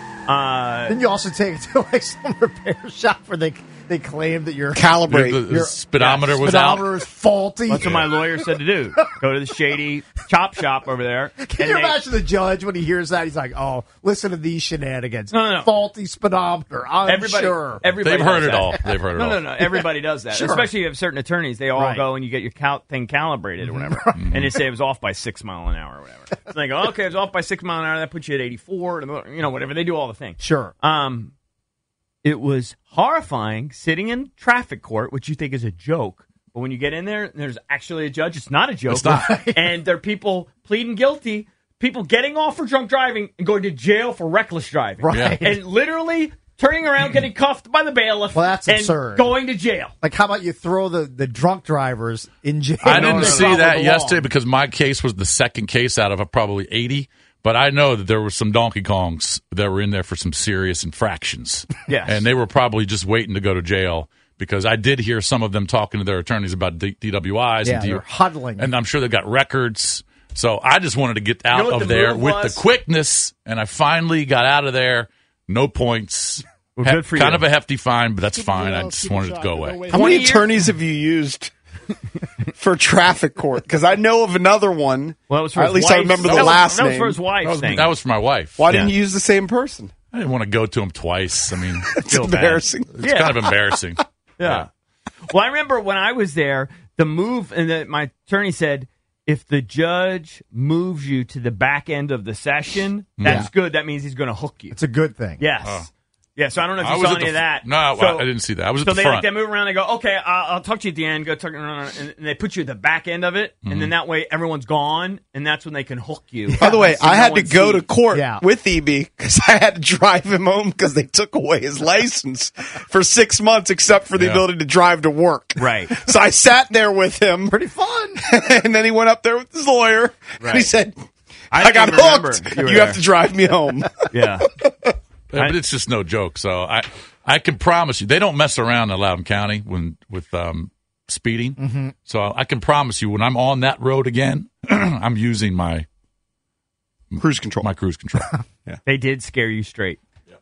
Speaker 4: Uh,
Speaker 3: Then you also take it to like some repair shop where they they claim that your
Speaker 5: Calibrate.
Speaker 6: The, the
Speaker 3: your
Speaker 6: speedometer was out.
Speaker 3: speedometer is faulty.
Speaker 4: that's what my lawyer said to do. Go to the shady chop shop over there.
Speaker 3: Can
Speaker 4: and
Speaker 3: you
Speaker 4: they-
Speaker 3: imagine the judge when he hears that? He's like, "Oh, listen to these shenanigans.
Speaker 4: No, no, no.
Speaker 3: Faulty speedometer. I'm
Speaker 4: Everybody,
Speaker 3: sure."
Speaker 4: everybody
Speaker 6: They've heard
Speaker 4: does
Speaker 6: it
Speaker 4: that.
Speaker 6: all. They've heard it
Speaker 4: no,
Speaker 6: all.
Speaker 4: No, no, Everybody does that.
Speaker 3: Sure.
Speaker 4: Especially if you have certain attorneys. They all
Speaker 3: Right.
Speaker 4: go and you get your cal- thing calibrated or whatever. And they say it was off by six mile an hour or whatever. So they go, okay, it was off by six mile an hour. That puts you at eighty-four. You know, whatever. They do all the things.
Speaker 3: Sure.
Speaker 4: Um, it was horrifying sitting in traffic court, which you think is a joke. But when you get in there, and there's actually a judge. It's not a joke.
Speaker 6: It's not.
Speaker 4: And there are people pleading guilty, people getting off for drunk driving and going to jail for reckless driving.
Speaker 3: Right.
Speaker 6: Yeah.
Speaker 4: And literally turning around, getting cuffed by the bailiff.
Speaker 3: Well, that's
Speaker 4: and
Speaker 3: absurd.
Speaker 4: going to jail.
Speaker 3: Like, how about you throw the, the drunk drivers in jail?
Speaker 6: I
Speaker 3: No,
Speaker 6: didn't
Speaker 3: they
Speaker 6: see
Speaker 3: follow
Speaker 6: that
Speaker 3: the law.
Speaker 6: yesterday because my case was the second case out of a probably eighty. But I know that there were some Donkey Kongs that were in there for some serious infractions.
Speaker 4: Yes.
Speaker 6: And they were probably just waiting to go to jail because I did hear some of them talking to their attorneys about D- DWIs.
Speaker 3: Yeah,
Speaker 6: and D-
Speaker 3: they're huddling.
Speaker 6: And I'm sure they got records. So I just wanted to get out
Speaker 4: know what
Speaker 6: of
Speaker 4: the
Speaker 6: there
Speaker 4: move
Speaker 6: with
Speaker 4: was?
Speaker 6: the quickness, and I finally got out of there. No points.
Speaker 4: Well,
Speaker 6: He-
Speaker 4: good for
Speaker 6: kind
Speaker 4: you.
Speaker 6: of a hefty fine, but that's fine. I just wanted it to go away.
Speaker 5: How
Speaker 4: twenty
Speaker 5: many
Speaker 4: years?
Speaker 5: attorneys have you used for traffic court? Because I know of another one.
Speaker 4: Well, it was for
Speaker 5: or
Speaker 4: his
Speaker 5: at least I
Speaker 4: wife's-
Speaker 5: remember
Speaker 4: that
Speaker 5: the
Speaker 4: was-
Speaker 5: last
Speaker 4: That was
Speaker 5: name.
Speaker 4: for his wife's
Speaker 6: That was,
Speaker 4: thing.
Speaker 6: that was for my wife.
Speaker 5: Why didn't
Speaker 4: Yeah.
Speaker 5: you use the same person?
Speaker 6: I didn't want to go to him twice. I mean,
Speaker 5: It's
Speaker 4: Feel bad.
Speaker 5: embarrassing.
Speaker 6: it's
Speaker 4: Yeah.
Speaker 6: kind of embarrassing.
Speaker 4: Yeah. Well, I remember when I was there, the move, and the, my attorney said, if the judge moves you to the back end of the session, that's
Speaker 3: Yeah.
Speaker 4: good. That means he's going to hook you.
Speaker 3: It's a good thing.
Speaker 4: Yes.
Speaker 6: Oh.
Speaker 4: Yeah, so I don't know if
Speaker 6: I
Speaker 4: you
Speaker 6: was
Speaker 4: saw
Speaker 6: at
Speaker 4: any
Speaker 6: the
Speaker 4: of
Speaker 6: f-
Speaker 4: that.
Speaker 6: No,
Speaker 4: So-
Speaker 6: I didn't see that. I was at
Speaker 4: So
Speaker 6: the
Speaker 4: they
Speaker 6: front.
Speaker 4: like they move around. They go, okay, I'll, I'll talk to you at the end. Go talk, and they put you at the back end of it, and
Speaker 6: Mm-hmm.
Speaker 4: then that way everyone's gone, and that's when they can hook you.
Speaker 5: By the way,
Speaker 4: So
Speaker 5: I
Speaker 4: no
Speaker 5: had to
Speaker 4: one
Speaker 5: go
Speaker 4: sees.
Speaker 5: to court
Speaker 3: Yeah.
Speaker 5: with E B because I had to drive him home because they took away his license for six months, except for the
Speaker 6: Yeah.
Speaker 5: ability to drive to work.
Speaker 4: Right.
Speaker 5: So I sat there with him,
Speaker 3: Pretty fun.
Speaker 5: and then he went up there with his lawyer, and he
Speaker 4: Right.
Speaker 5: said,
Speaker 4: I
Speaker 5: "I, got
Speaker 4: didn't remember
Speaker 5: hooked.
Speaker 4: you
Speaker 5: You,
Speaker 4: were
Speaker 5: have
Speaker 4: there.
Speaker 5: to drive me home."
Speaker 4: Yeah.
Speaker 6: Yeah, but it's just no joke. So I, I can promise you, they don't mess around in Loudoun County when with um, speeding.
Speaker 3: Mm-hmm.
Speaker 6: So I can promise you, when I'm on that road again, I'm using my
Speaker 5: Cruise control.
Speaker 6: my cruise control.
Speaker 4: They did scare you straight.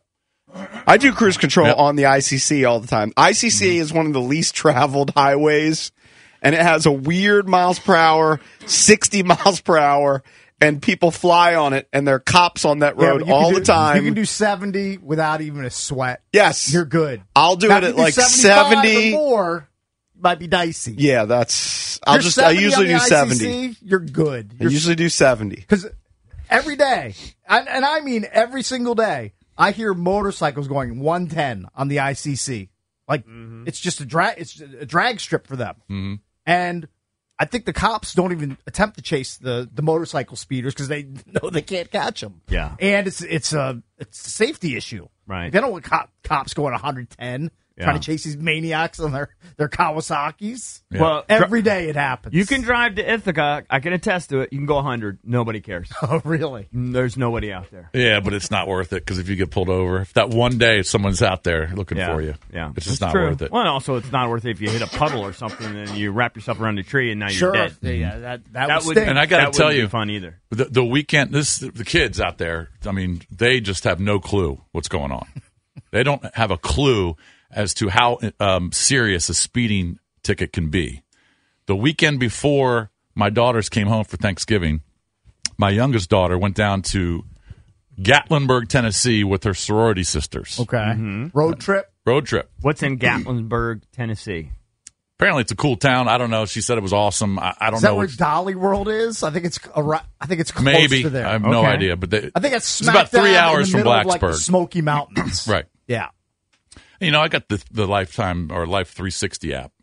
Speaker 5: I do cruise control
Speaker 6: Yep.
Speaker 5: on the I C C all the time. I C C is one of the least traveled highways, and it has a weird miles per hour, sixty miles per hour, and people fly on it, and there are cops on that
Speaker 3: Yeah,
Speaker 5: road
Speaker 3: but you
Speaker 5: all
Speaker 3: can
Speaker 5: the
Speaker 3: do-
Speaker 5: time.
Speaker 3: You can do seventy without even a sweat.
Speaker 5: yes.
Speaker 3: You're good.
Speaker 5: I'll do
Speaker 3: Now,
Speaker 5: it
Speaker 3: if
Speaker 5: at
Speaker 3: you do
Speaker 5: like
Speaker 3: seventy-five
Speaker 5: seventy.
Speaker 3: or more, might be dicey.
Speaker 5: Yeah, that's. I'll
Speaker 3: You're
Speaker 5: just. I
Speaker 3: seventy
Speaker 5: usually
Speaker 3: on
Speaker 5: do
Speaker 3: the
Speaker 5: seventy.
Speaker 3: I C C, you're good.
Speaker 5: I usually do seventy.
Speaker 3: Because every day, and, and I mean every single day, I hear motorcycles going one ten on the I C C. Like it's just a drag. It's a drag strip for them.
Speaker 6: Mhm.
Speaker 3: And I think the cops don't even attempt to chase the, the motorcycle speeders because they know they can't catch them.
Speaker 4: Yeah.
Speaker 3: And it's it's a it's a safety issue.
Speaker 4: Right.
Speaker 3: They don't want cop, cops going one ten
Speaker 4: Yeah.
Speaker 3: trying to chase these maniacs on their their Kawasaki's.
Speaker 6: Yeah.
Speaker 4: Well,
Speaker 3: Every day it happens.
Speaker 4: you can drive to Ithaca. I can attest to it. You can go one hundred. Nobody cares.
Speaker 3: Oh, really?
Speaker 4: There's nobody out there.
Speaker 6: Yeah, but it's not worth it because if you get pulled over, if that one day someone's out there looking
Speaker 4: Yeah.
Speaker 6: for you,
Speaker 4: Yeah.
Speaker 6: it's just
Speaker 4: That's
Speaker 6: not
Speaker 4: true.
Speaker 6: worth it.
Speaker 4: Well, and also it's not worth it if you hit a puddle or something and you wrap yourself around a tree and now
Speaker 3: Sure.
Speaker 4: you're dead.
Speaker 3: Yeah, that that,
Speaker 4: That
Speaker 3: would
Speaker 4: would,
Speaker 3: stink.
Speaker 6: And I gotta
Speaker 4: that
Speaker 6: tell
Speaker 4: wouldn't be
Speaker 6: you-
Speaker 4: fun either.
Speaker 6: The, the weekend, this the kids out there. I mean, they just have no clue what's going on. They don't have a clue as to how um, serious a speeding ticket can be. The weekend before my daughters came home for Thanksgiving, my youngest daughter went down to Gatlinburg, Tennessee, with her sorority sisters.
Speaker 3: Okay.
Speaker 4: Mm-hmm.
Speaker 3: Road trip.
Speaker 6: Road trip.
Speaker 4: What's in Gatlinburg, Tennessee?
Speaker 6: Apparently, it's a cool town. I don't know. She said it was awesome. I, I don't
Speaker 3: Is that
Speaker 6: know.
Speaker 3: where Dolly World is? I think it's around, I think it's close
Speaker 6: Maybe
Speaker 3: to there.
Speaker 6: I have no
Speaker 4: Okay.
Speaker 6: idea, but they,
Speaker 3: I think it's,
Speaker 6: it's about
Speaker 3: smack
Speaker 6: three
Speaker 3: dab in
Speaker 6: hours
Speaker 3: the
Speaker 6: from
Speaker 3: middle of, like, the
Speaker 6: Blacksburg.
Speaker 3: Smoky Mountains.
Speaker 6: Right.
Speaker 3: Yeah.
Speaker 6: You know, I got the the Lifetime or Life three sixty app.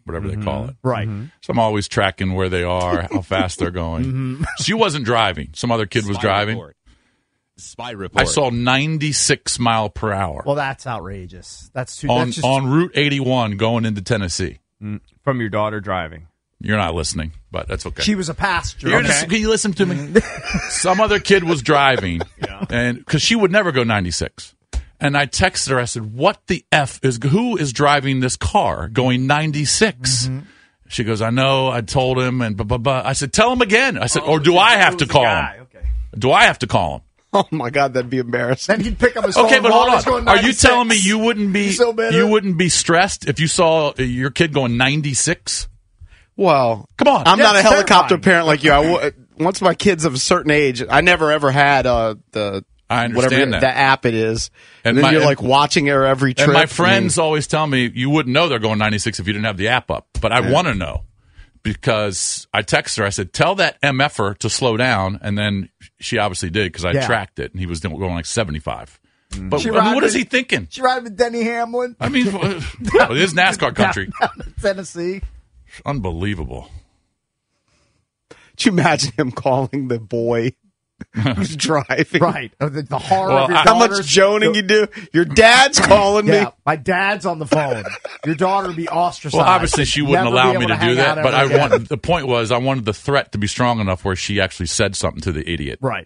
Speaker 6: whatever
Speaker 4: Mm-hmm.
Speaker 6: they call it.
Speaker 3: Right.
Speaker 6: So I'm always tracking where they are, how fast they're going.
Speaker 3: Mm-hmm.
Speaker 6: She wasn't driving. Some other kid was
Speaker 10: Spy
Speaker 6: driving.
Speaker 10: report. Spy report.
Speaker 6: I saw ninety-six mile per hour
Speaker 3: Well, that's outrageous. That's too.
Speaker 6: on
Speaker 3: that's just,
Speaker 6: on Route eighty-one going into Tennessee.
Speaker 4: From your daughter driving.
Speaker 6: You're not listening, but that's okay.
Speaker 3: She was a passenger.
Speaker 6: You're
Speaker 3: Okay.
Speaker 6: just- can you listen to me? Some other kid was driving, and because she would never go ninety-six. And I texted her. I said, "What the f is? Who is driving this car going ninety-six?"
Speaker 3: Mm-hmm.
Speaker 6: She goes, "I know. I told him." And blah, blah, blah. I said, "Tell him again." I said, "Or do I have to call him?
Speaker 4: Okay.
Speaker 6: Do I have to call him?"
Speaker 5: Oh my God, that'd be embarrassing.
Speaker 3: Then he'd pick up his
Speaker 6: Okay,
Speaker 3: phone
Speaker 6: but
Speaker 3: while
Speaker 6: hold
Speaker 3: he's going
Speaker 6: on. Are you
Speaker 3: ninety-six.
Speaker 6: telling me you wouldn't be
Speaker 3: He's so bitter.
Speaker 6: you wouldn't be stressed if you saw your kid going ninety-six?
Speaker 5: Well,
Speaker 6: Come on.
Speaker 5: I'm
Speaker 3: Yeah,
Speaker 5: not a
Speaker 3: it's
Speaker 5: helicopter
Speaker 3: terrifying.
Speaker 5: parent like you. I w- once my kids of a certain age, I never ever had uh, the
Speaker 6: I understand
Speaker 5: whatever
Speaker 6: that.
Speaker 5: the app it is,
Speaker 6: And
Speaker 5: and, then
Speaker 6: my-
Speaker 5: you're
Speaker 6: and-
Speaker 5: like watching her every trip.
Speaker 6: And my
Speaker 5: I mean,
Speaker 6: friends always tell me you wouldn't know they're going ninety-six if you didn't have the app up. But I want to know because I texted her. I said, "Tell that M F-er to slow down," and then she obviously did because I
Speaker 3: Yeah.
Speaker 6: tracked it, and he was going like seventy-five. But
Speaker 3: She
Speaker 6: I mean,
Speaker 3: ride
Speaker 6: what is
Speaker 3: with-
Speaker 6: he thinking?
Speaker 3: She ride with Denny Hamlin.
Speaker 6: I mean, well, it is NASCAR country.
Speaker 3: Down, down to Tennessee.
Speaker 6: Unbelievable.
Speaker 5: Could you imagine him calling the boy who's driving?
Speaker 3: Right. Uh, The, the horror
Speaker 6: Well,
Speaker 3: of your
Speaker 6: I-
Speaker 5: How much
Speaker 3: daughter's-
Speaker 5: joning you do? Your dad's calling
Speaker 3: Yeah,
Speaker 5: me.
Speaker 3: my dad's on the phone. Your daughter would be ostracized.
Speaker 6: Well, obviously she wouldn't
Speaker 3: Never
Speaker 6: allow
Speaker 3: be
Speaker 6: me
Speaker 3: able
Speaker 6: to
Speaker 3: hang
Speaker 6: do that,
Speaker 3: out
Speaker 6: but
Speaker 3: ever
Speaker 6: I
Speaker 3: again.
Speaker 6: want the point was I wanted the threat to be strong enough where she actually said something to the idiot.
Speaker 3: Right.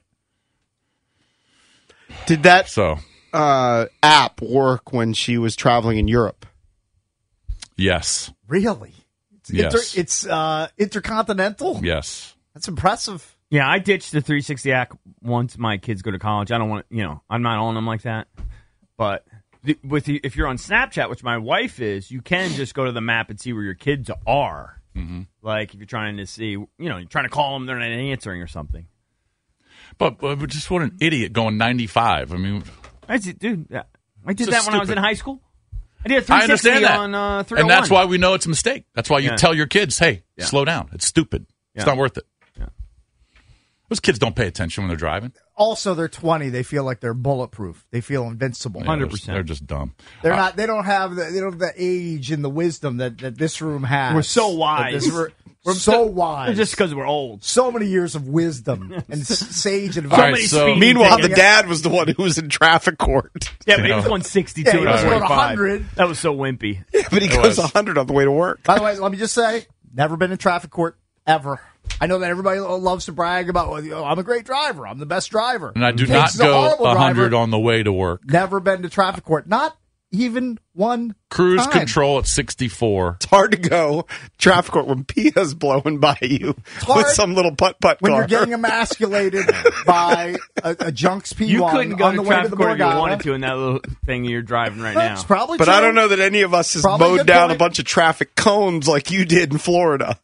Speaker 5: Did that
Speaker 6: So,
Speaker 5: uh, app work when she was traveling in Europe?
Speaker 6: yes,
Speaker 3: Really? It's,
Speaker 6: Yes.
Speaker 3: inter, it's uh, intercontinental?
Speaker 6: yes.
Speaker 3: That's impressive.
Speaker 4: Yeah, I ditched the three sixty app once my kids go to college. I don't want to, you know, I'm not on them like that. But the, with the, if you're on Snapchat, which my wife is, you can just go to the map and see where your kids are. Mm-hmm. Like if you're trying to see, you know, you're trying to call them, they're not answering or something.
Speaker 6: But, but just what an idiot going ninety-five. I mean,
Speaker 4: I did, dude. yeah. I did
Speaker 6: So
Speaker 4: that when I was in
Speaker 6: stupid.
Speaker 4: high school. I did a three
Speaker 6: I
Speaker 4: sixty
Speaker 6: understand that.
Speaker 4: on uh, three oh one.
Speaker 6: and that's why we know it's a mistake. That's why you
Speaker 4: Yeah.
Speaker 6: tell your kids, hey,
Speaker 4: Yeah.
Speaker 6: slow down. It's stupid. It's
Speaker 4: Yeah.
Speaker 6: not worth it.
Speaker 4: Yeah.
Speaker 6: Those kids don't pay attention when they're driving.
Speaker 3: Also, they're twenty. They feel like they're bulletproof. They feel invincible.
Speaker 6: Yeah,
Speaker 4: one hundred
Speaker 6: they're-
Speaker 4: percent.
Speaker 6: They're just dumb.
Speaker 3: They're
Speaker 6: Uh,
Speaker 3: not. They don't have. The, they don't have the age and the wisdom that, that this room has.
Speaker 4: We're so
Speaker 3: That
Speaker 4: wise.
Speaker 3: this ro- We're so wise.
Speaker 4: Just because we're old.
Speaker 3: so many years of wisdom and s- sage advice.
Speaker 6: All right,
Speaker 4: many
Speaker 6: so
Speaker 4: speeds.
Speaker 5: Meanwhile, the
Speaker 3: Yeah.
Speaker 5: dad was the one who was in traffic court.
Speaker 4: Yeah, but he was
Speaker 6: know.
Speaker 4: going sixty-two
Speaker 3: Yeah, he
Speaker 4: and
Speaker 3: was going
Speaker 4: twenty-five.
Speaker 3: one hundred.
Speaker 4: That was so wimpy.
Speaker 5: But he
Speaker 6: It
Speaker 5: goes
Speaker 6: was.
Speaker 5: one hundred on the way to work.
Speaker 3: By the way, let me just say, never been in traffic court ever. I know that everybody loves to brag about, oh, I'm a great driver. I'm the best driver.
Speaker 6: And I do
Speaker 3: Takes
Speaker 6: not
Speaker 3: a
Speaker 6: go
Speaker 3: horrible
Speaker 6: one hundred
Speaker 3: driver.
Speaker 6: on the way to work.
Speaker 3: Never been to traffic court. Not even one
Speaker 6: Cruise
Speaker 3: time.
Speaker 6: control at sixty-four.
Speaker 5: It's hard to go traffic court when Pia's blowing by you
Speaker 3: hard
Speaker 5: with some little putt putt
Speaker 3: When
Speaker 5: car.
Speaker 3: you're getting emasculated by a, a Junks P one
Speaker 4: You couldn't go
Speaker 3: on
Speaker 4: to
Speaker 3: the way to
Speaker 4: traffic
Speaker 3: the
Speaker 4: court if you
Speaker 3: Borgata.
Speaker 4: wanted to in that little thing you're driving right now.
Speaker 3: That's probably
Speaker 5: but
Speaker 3: true.
Speaker 5: I don't know that any of us has
Speaker 3: Probably a
Speaker 5: mowed
Speaker 3: good
Speaker 5: down
Speaker 3: point.
Speaker 5: a bunch of traffic cones like you did in Florida,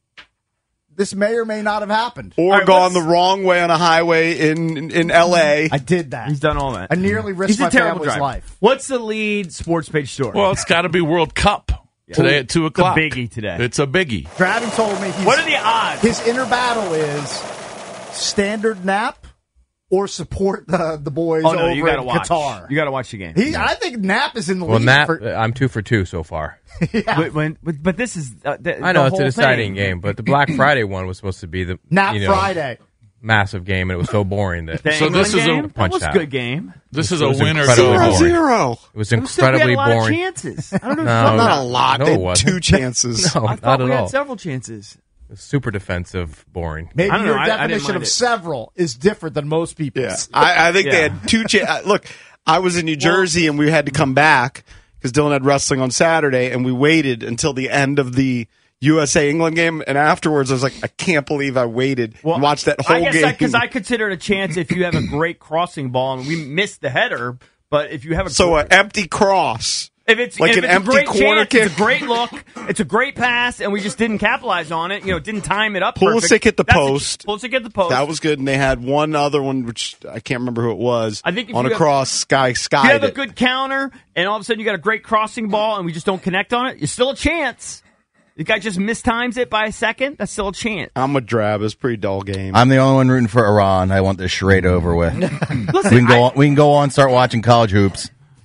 Speaker 3: This may or may not have happened.
Speaker 5: or
Speaker 4: All right,
Speaker 5: gone
Speaker 4: let's-
Speaker 5: the wrong way on a highway in in, in L A.
Speaker 3: I did that.
Speaker 4: He's done all that.
Speaker 3: I nearly risked
Speaker 4: He's a
Speaker 3: my
Speaker 4: terrible
Speaker 3: family's
Speaker 4: driver.
Speaker 3: life.
Speaker 4: What's the lead sports page story?
Speaker 6: Well, it's got to be World Cup today at two o'clock.
Speaker 4: biggie today.
Speaker 6: It's a biggie.
Speaker 3: Draven told me he's,
Speaker 4: what are the odds?
Speaker 3: his inner battle is standard nap or support the the boys
Speaker 4: oh no,
Speaker 3: over
Speaker 4: you got to
Speaker 3: in
Speaker 4: watch.
Speaker 3: Qatar.
Speaker 4: You got to watch the game.
Speaker 3: He, I think Nap is in the
Speaker 11: Well,
Speaker 3: lead.
Speaker 11: Nap,
Speaker 3: for,
Speaker 11: I'm two for two so far.
Speaker 4: But, when, but, but this is uh, the,
Speaker 11: I know
Speaker 4: the
Speaker 11: it's a
Speaker 4: whole
Speaker 11: deciding
Speaker 4: thing.
Speaker 11: game, but the Black Friday one was supposed to be the
Speaker 3: Nap
Speaker 11: you know,
Speaker 3: Friday.
Speaker 11: massive game, and it was so boring that
Speaker 4: The
Speaker 6: So
Speaker 4: England
Speaker 6: this is a
Speaker 4: game? that
Speaker 11: punch
Speaker 4: was a
Speaker 11: out.
Speaker 4: good game.
Speaker 6: This is
Speaker 11: It
Speaker 6: a
Speaker 11: was
Speaker 6: winner
Speaker 11: incredibly
Speaker 6: go.
Speaker 11: boring.
Speaker 5: Zero.
Speaker 11: it was
Speaker 4: It was still- we
Speaker 11: incredibly
Speaker 4: had a lot
Speaker 11: boring.
Speaker 4: Of chances. I don't know.
Speaker 11: No,
Speaker 5: Not a lot.
Speaker 11: No,
Speaker 5: they
Speaker 11: it
Speaker 5: had
Speaker 11: wasn't.
Speaker 5: two chances.
Speaker 11: No,
Speaker 4: I
Speaker 11: not
Speaker 4: thought
Speaker 11: at
Speaker 4: we
Speaker 11: all.
Speaker 4: had several chances.
Speaker 11: It was super defensive, boring.
Speaker 3: Maybe
Speaker 4: I don't
Speaker 3: your
Speaker 4: know. I- I didn't
Speaker 3: definition
Speaker 4: mind
Speaker 3: of
Speaker 4: it.
Speaker 3: several is different than most people's.
Speaker 5: Yeah, I, I think they
Speaker 4: Yeah.
Speaker 5: had two. Cha- look, I was in New Jersey and we had to come back because Dylan had wrestling on Saturday, and we waited until the end of the U S A England game, and afterwards I was like, I can't believe I waited and watched that whole
Speaker 4: I guess
Speaker 5: game.
Speaker 4: because I, consider it a chance if you have a great crossing ball and we missed the header. But if you have a
Speaker 5: so an empty cross.
Speaker 4: if it's
Speaker 5: like
Speaker 4: if
Speaker 5: an
Speaker 4: it's
Speaker 5: empty
Speaker 4: a great
Speaker 5: corner
Speaker 4: chance, it's
Speaker 5: kick.
Speaker 4: a great look, it's a great pass, and we just didn't capitalize on it. You know, didn't time it up.
Speaker 5: Pulisic
Speaker 4: perfect.
Speaker 5: hit the
Speaker 4: That's a-
Speaker 5: post.
Speaker 4: Pulisic hit the post.
Speaker 5: That was good, and they had one other one, which I can't remember who it was.
Speaker 4: I think if
Speaker 5: on
Speaker 4: you
Speaker 5: a
Speaker 4: have-
Speaker 5: cross, Sky
Speaker 4: If you
Speaker 5: skied
Speaker 4: have a
Speaker 5: it.
Speaker 4: good counter, and all of a sudden you got a great crossing ball, and we just don't connect on it, you're still a chance. The guy just mistimes it by a second. That's still a chance.
Speaker 5: I'm a drab. It's a pretty dull game.
Speaker 12: I'm the only one rooting for Iran. I want this charade over with.
Speaker 4: Listen,
Speaker 12: we can go.
Speaker 4: I-
Speaker 12: on, we can go on. Start watching college hoops.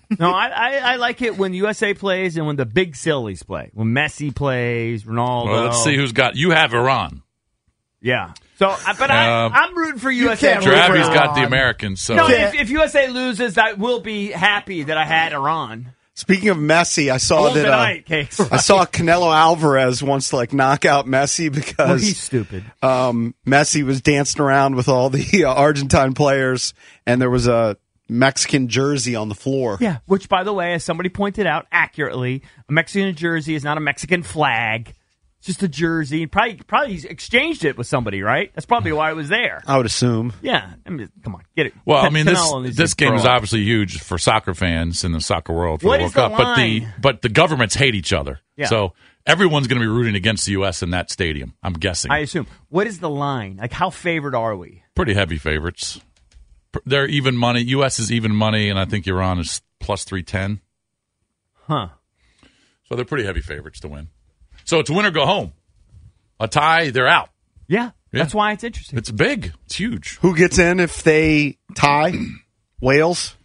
Speaker 4: No, I, I, I like it when U S A plays and when the big sillies play. When Messi plays, Ronaldo.
Speaker 6: Well, let's see who's got. You have Iran.
Speaker 4: Yeah. So, uh, but I,
Speaker 6: Uh,
Speaker 4: I'm rooting for
Speaker 3: you
Speaker 4: U S A.
Speaker 3: can't root for
Speaker 6: Travis got the
Speaker 3: Iran.
Speaker 6: Americans. So
Speaker 4: No,
Speaker 3: Yeah.
Speaker 4: if, if U S A loses, I will be happy that I had Iran.
Speaker 5: Speaking of Messi, I saw
Speaker 4: Well,
Speaker 5: that. Uh,
Speaker 4: tonight, Cakes.
Speaker 5: I saw Canelo Alvarez wants to like knock out Messi because
Speaker 4: Well, he's stupid.
Speaker 5: um, Messi was dancing around with all the uh, Argentine players, and there was a Mexican jersey on the floor.
Speaker 4: Yeah, which, by the way, as somebody pointed out accurately, a Mexican jersey is not a Mexican flag. It's just a jersey. Probably, probably he's exchanged it with somebody, right? That's probably why it was there.
Speaker 5: I would assume.
Speaker 4: Yeah, I mean, come on, get it.
Speaker 6: Well, I
Speaker 4: Can-
Speaker 6: mean, this
Speaker 4: Canelo needs
Speaker 6: this
Speaker 4: to
Speaker 6: game
Speaker 4: grow
Speaker 6: is
Speaker 4: up.
Speaker 6: obviously huge for soccer fans in the soccer world for
Speaker 4: What
Speaker 6: the
Speaker 4: is
Speaker 6: World
Speaker 4: the
Speaker 6: Cup. But the
Speaker 4: line?
Speaker 6: but the governments hate each other,
Speaker 4: Yeah.
Speaker 6: so everyone's going to be rooting against the U S in that stadium. I'm guessing.
Speaker 4: I assume. What is the line? Like, how favored are we?
Speaker 6: Pretty heavy favorites. They're even money. U S is even money, and I think Iran is plus three ten.
Speaker 4: Huh.
Speaker 6: So they're pretty heavy favorites to win. So it's win or go home. A tie, they're out.
Speaker 4: Yeah,
Speaker 6: Yeah.
Speaker 4: that's why it's interesting.
Speaker 6: It's big. It's huge.
Speaker 5: Who gets in if they tie? Wales.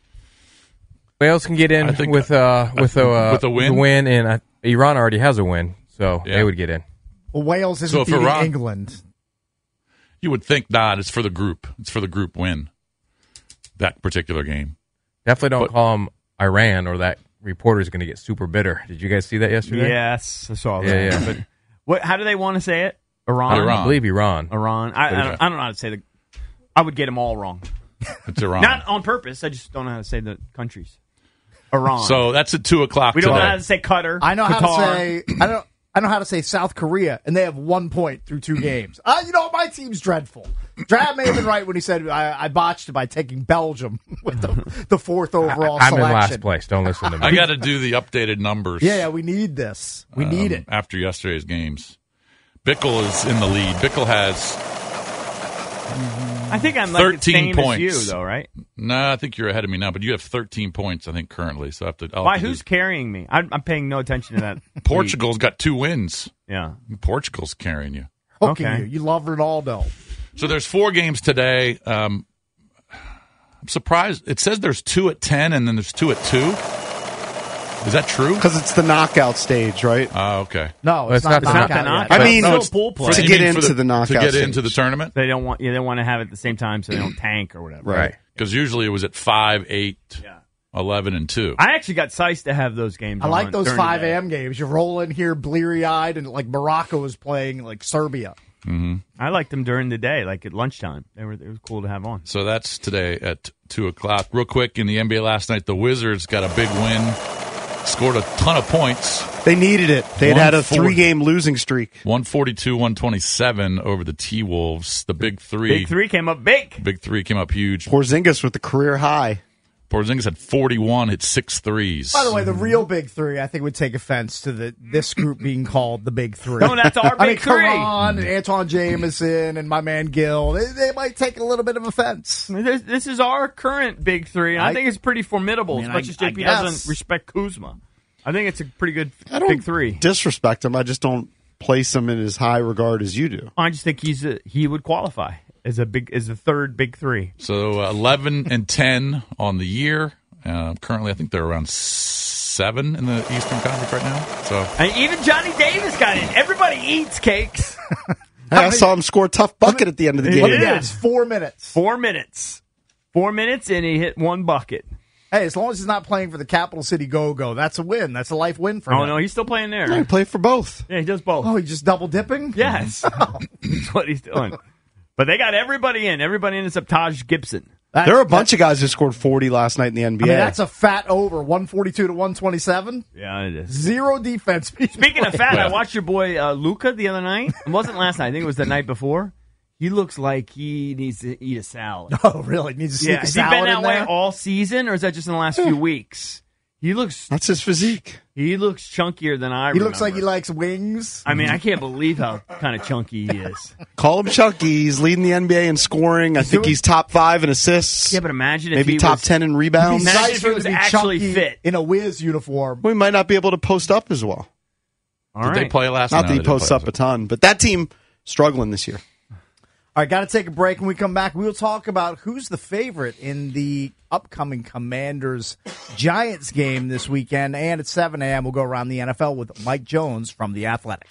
Speaker 11: Wales can get in
Speaker 6: I think-
Speaker 11: with uh with a uh,
Speaker 6: With a win?
Speaker 11: win, and uh, Iran already has a win, so
Speaker 6: Yeah.
Speaker 11: they would get in.
Speaker 3: Well, Wales isn't
Speaker 6: So if
Speaker 3: beating
Speaker 6: Iran-
Speaker 3: England.
Speaker 6: You would think not. It's for the group. It's for the group win. That particular game.
Speaker 11: Definitely don't
Speaker 6: But-
Speaker 11: call them Iran, or that reporter's going to get super bitter. Did you guys see that yesterday?
Speaker 4: Yes, I saw that.
Speaker 11: Yeah, yeah.
Speaker 4: But what? How do they want to say it? Iran.
Speaker 6: Iran.
Speaker 11: I believe Iran.
Speaker 4: Iran. I, I, don't, I don't know how to say the. I would get them all wrong.
Speaker 6: It's Iran.
Speaker 4: Not on purpose. I just don't know how to say the countries. Iran.
Speaker 6: So that's at two o'clock
Speaker 4: we
Speaker 6: today.
Speaker 4: don't know how to say Qatar.
Speaker 3: I know how
Speaker 4: Qatar.
Speaker 3: to say. I don't. I know how to say South Korea, and they have one point through two games. Uh, you know, my team's dreadful. Drab may have been right when he said I, I botched it by taking Belgium with the, the fourth overall
Speaker 11: I, I'm
Speaker 3: selection.
Speaker 11: in last place. Don't listen to me.
Speaker 6: I got to do the updated numbers.
Speaker 3: Yeah, yeah, we need this. We
Speaker 6: um,
Speaker 3: need it.
Speaker 6: after yesterday's games. Bickle is in the lead. Bickle has
Speaker 4: I think I'm like the
Speaker 6: thirteen
Speaker 4: same as
Speaker 6: points.
Speaker 4: you, though, right?
Speaker 6: No, I think you're ahead of me now, but you have thirteen points, I think, currently. So I have to. I'll
Speaker 4: Why?
Speaker 6: have to
Speaker 4: Who's
Speaker 6: do-
Speaker 4: carrying me? I'm, I'm paying no attention to that.
Speaker 6: Portugal's got two wins.
Speaker 4: Yeah.
Speaker 6: Portugal's carrying you.
Speaker 3: Hooking
Speaker 4: okay.
Speaker 3: you. You love Ronaldo.
Speaker 6: So there's four games today. Um, I'm surprised. It says there's two at ten, and then there's two at two. Is that true?
Speaker 5: Because it's the knockout stage, right?
Speaker 6: Oh, okay.
Speaker 3: No,
Speaker 11: Well,
Speaker 3: it's,
Speaker 11: it's
Speaker 3: not,
Speaker 11: not
Speaker 3: the
Speaker 11: the
Speaker 3: knockout
Speaker 4: knockout.
Speaker 3: yet.
Speaker 5: I mean,
Speaker 4: no,
Speaker 5: it's-
Speaker 4: pool play.
Speaker 5: to
Speaker 6: You
Speaker 5: get
Speaker 6: mean for
Speaker 5: into the knockout
Speaker 6: to get
Speaker 5: stage.
Speaker 6: into the tournament,
Speaker 4: They don't want. Yeah, they want to have it at the same time so they don't tank or whatever.
Speaker 11: Right.
Speaker 6: because usually it was at five, eight,
Speaker 4: Yeah.
Speaker 6: eleven, and two.
Speaker 4: I actually got sized to have those games.
Speaker 3: I like
Speaker 4: on
Speaker 3: those
Speaker 4: during the
Speaker 3: five
Speaker 4: day.
Speaker 3: a.m. games. You roll in here bleary eyed, and like Morocco is playing like Serbia.
Speaker 6: Mm-hmm.
Speaker 4: I liked them during the day, like at lunchtime. They were. It was cool to have on.
Speaker 6: So that's today at two o'clock. Real quick, in the N B A last night, the Wizards got a big win, scored a ton of points.
Speaker 5: They needed it. They had had a
Speaker 6: one forty
Speaker 5: three-game losing streak.
Speaker 6: one forty-two, one twenty-seven over the T-Wolves. The big three.
Speaker 4: Big three came up big.
Speaker 6: Big three came up huge.
Speaker 5: Porzingis with the career high.
Speaker 6: Porzingis had forty-one, hit six threes.
Speaker 3: By the way, the real big three, I think, would take offense to the this group being called the big three.
Speaker 4: No, that's our
Speaker 3: I mean,
Speaker 4: big three.
Speaker 3: Karan and Anton Jameson and my man Gill, they, they might take a little bit of offense.
Speaker 4: This, this is our current big three, and I,
Speaker 3: I-
Speaker 4: think it's pretty formidable,
Speaker 3: I mean,
Speaker 4: as much
Speaker 3: I-
Speaker 4: as J P
Speaker 3: I guess.
Speaker 4: doesn't respect Kuzma. I think it's a pretty good
Speaker 5: I don't
Speaker 4: big three.
Speaker 5: disrespect him. I just don't place him in as high regard as you do.
Speaker 4: I just think he's a, he would qualify as a big as the third big three.
Speaker 6: So uh, eleven and ten on the year. Uh, currently, I think they're around seven in the Eastern Conference right now. So
Speaker 4: And even Johnny Davis got in. Everybody eats cakes.
Speaker 5: Hey, I saw him score a tough bucket at the end of the
Speaker 4: He
Speaker 3: Let
Speaker 5: game.
Speaker 3: me
Speaker 4: did.
Speaker 3: guess, four minutes.
Speaker 4: Four minutes. Four minutes, and he hit one bucket.
Speaker 3: Hey, as long as he's not playing for the Capital City Go-Go, that's a win. That's a life win for
Speaker 4: Oh,
Speaker 3: him.
Speaker 4: no, he's still playing there.
Speaker 5: He played for both.
Speaker 4: Yeah, he does both.
Speaker 3: Oh, he's just double dipping?
Speaker 4: Yes. That's what he's doing. But they got everybody in. Everybody in except Taj Gibson.
Speaker 3: That's-
Speaker 5: There are a bunch of guys who scored forty last night in the N B A.
Speaker 3: I mean, that's a fat over, one forty-two to one twenty-seven.
Speaker 4: Yeah, it is.
Speaker 3: Zero defense.
Speaker 4: Speaking of fat, I
Speaker 6: Well.
Speaker 4: watched your boy uh, Luca the other night. It wasn't last night. I think it was the night before. He looks like he needs to eat a salad.
Speaker 3: Oh, really? Needs to sneak
Speaker 4: Yeah,
Speaker 3: a
Speaker 4: has he
Speaker 3: salad
Speaker 4: been that
Speaker 3: in
Speaker 4: way
Speaker 3: there?
Speaker 4: all season, or is that just in the last few weeks? He looks
Speaker 5: That's his physique.
Speaker 4: he looks chunkier than I.
Speaker 3: He looks like he
Speaker 4: remember.
Speaker 3: likes wings.
Speaker 4: I mean, I can't believe how kind of chunky he is.
Speaker 5: Call him Chucky. He's leading the N B A in scoring. I think
Speaker 3: doing-
Speaker 5: he's top five in assists.
Speaker 4: Yeah, but imagine if
Speaker 5: Maybe
Speaker 4: he
Speaker 5: top
Speaker 4: was,
Speaker 5: ten in rebounds.
Speaker 4: Imagine
Speaker 3: Nice
Speaker 4: if
Speaker 3: for
Speaker 4: he
Speaker 3: him
Speaker 4: was
Speaker 3: to be
Speaker 4: actually
Speaker 3: chunky
Speaker 4: fit.
Speaker 3: in a Wiz uniform.
Speaker 5: We might not be able to post up as well.
Speaker 4: All
Speaker 6: did
Speaker 4: right.
Speaker 6: they play last
Speaker 5: Not
Speaker 6: night?
Speaker 5: that he posts up a ton, but that team struggling this year.
Speaker 3: All right, got to take a break. When we come back, we'll talk about who's the favorite in the upcoming Commanders-Giants game this weekend. And at seven a.m., we'll go around the N F L with Mike Jones from The Athletic.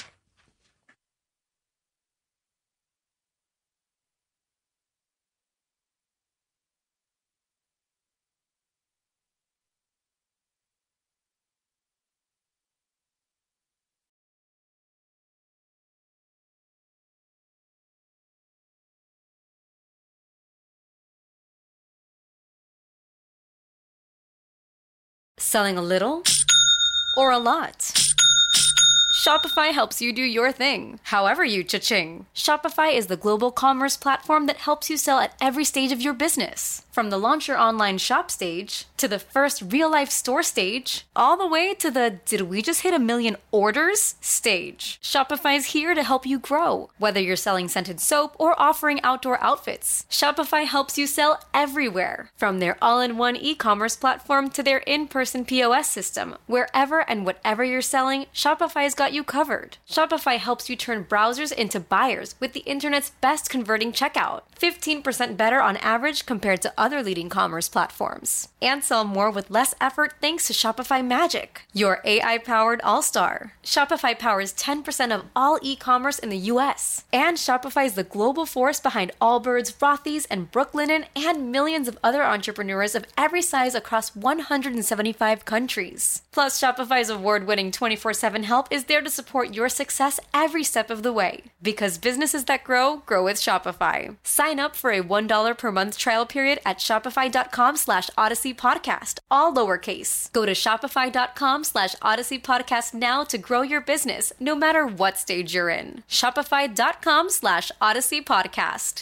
Speaker 12: Selling a little or a lot? Shopify helps you do your thing, however you cha-ching. Shopify is the global commerce platform that helps you sell at every stage of your business. From the launch your online shop stage, to the first real-life store stage, all the way to the did we just hit a million orders stage. Shopify's here to help you grow. Whether you're selling scented soap or offering outdoor outfits, Shopify helps you sell everywhere. From their all-in-one e-commerce platform to their in-person P O S system, wherever and whatever you're selling, Shopify's got you covered. Shopify helps you turn browsers into buyers with the internet's best converting checkout. fifteen percent better on average compared to other leading commerce platforms. And sell more with less effort thanks to Shopify Magic, your A I-powered all-star. Shopify powers ten percent of all e-commerce in the U S. And Shopify is the global force behind Allbirds, Rothy's, and Brooklinen, and millions of other entrepreneurs of every size across one hundred seventy-five countries. Plus, Shopify's award-winning twenty-four seven help is there to support your success every step of the way. Because businesses that grow, grow with Shopify. Sign up for a one dollar per month trial period at shopify.com slash Odyssey Podcast, all lowercase. Go to shopify.com slash Odyssey Podcast now to grow your business, no matter what stage you're in. Shopify.com slash Odyssey Podcast.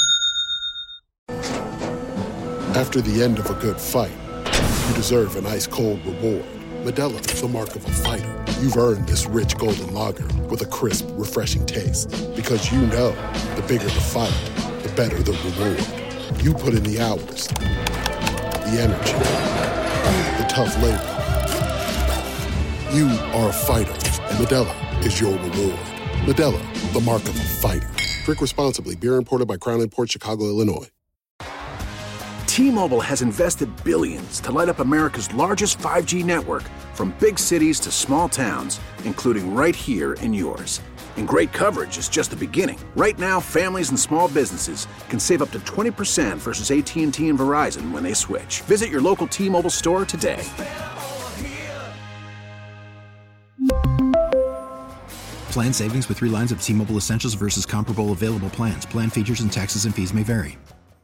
Speaker 13: After the end of a good fight, you deserve an ice-cold reward. Modelo is the mark of a fighter. You've earned this rich golden lager with a crisp, refreshing taste. Because you know, the bigger the fight, the better the reward. You put in the hours, the energy, the tough labor. You are a fighter, and Modelo is your reward. Modelo, the mark of a fighter. Drink responsibly. Beer imported by Crown Imports, Chicago, Illinois.
Speaker 14: T-Mobile has invested billions to light up America's largest five G network, from big cities to small towns, including right here in yours. And great coverage is just the beginning. Right now, families and small businesses can save up to twenty percent versus A T and T and Verizon when they switch. Visit your local T-Mobile store today.
Speaker 15: Plan savings with three lines of T-Mobile Essentials versus comparable available plans. Plan features and taxes and fees may vary.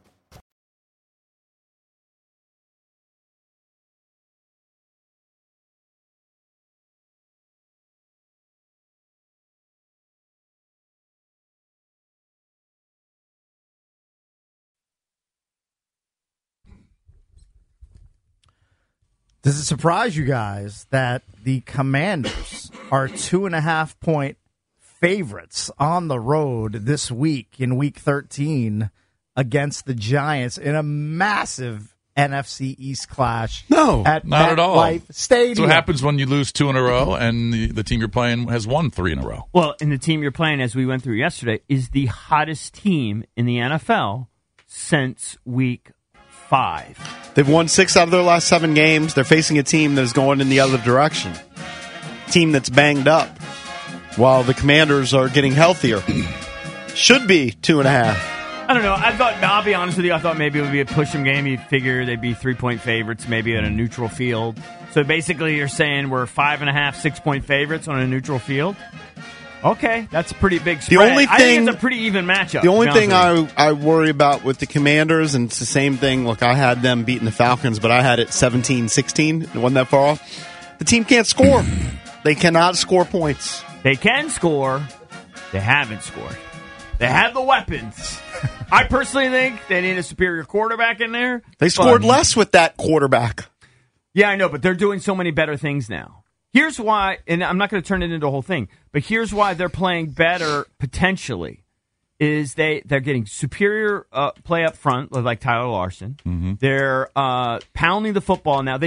Speaker 3: Does it surprise you guys that the Commanders are two and a half point favorites on the road this week in week thirteen against the Giants in a massive N F C East clash?
Speaker 6: No,
Speaker 3: at
Speaker 6: not at all.
Speaker 3: MetLife Stadium.
Speaker 6: That's what happens when you lose two in a row and the, the team you're playing has won three in a row.
Speaker 4: Well, and the team you're playing, as we went through yesterday, is the hottest team in the N F L since week five.
Speaker 5: They've won six out of their last seven games. They're facing a team that is going in the other direction. Team that's banged up, while the Commanders are getting healthier. Should be two and a half.
Speaker 4: I don't know. I thought, I'll be honest with you, I thought maybe it would be a push-em game. You'd figure they'd be three-point favorites, maybe at a neutral field. So basically you're saying we're five and a half, six-point favorites on a neutral field? Okay, that's a pretty big spread.
Speaker 5: The only thing,
Speaker 4: I think it's a pretty even matchup.
Speaker 5: The only thing I, I worry about with the Commanders, and it's the same thing, look, I had them beating the Falcons, but I had it seventeen sixteen. It wasn't that far off. The team can't score. They cannot score points.
Speaker 4: They can score. They haven't scored. They have the weapons. I personally think they need a superior quarterback in there.
Speaker 5: They scored less with that quarterback.
Speaker 4: Yeah, I know, but they're doing so many better things now. Here's why, and I'm not going to turn it into a whole thing, but here's why they're playing better potentially, is they, they're getting superior uh, play up front, like Tyler Larson.
Speaker 6: Mm-hmm.
Speaker 4: They're uh, pounding the football now. They've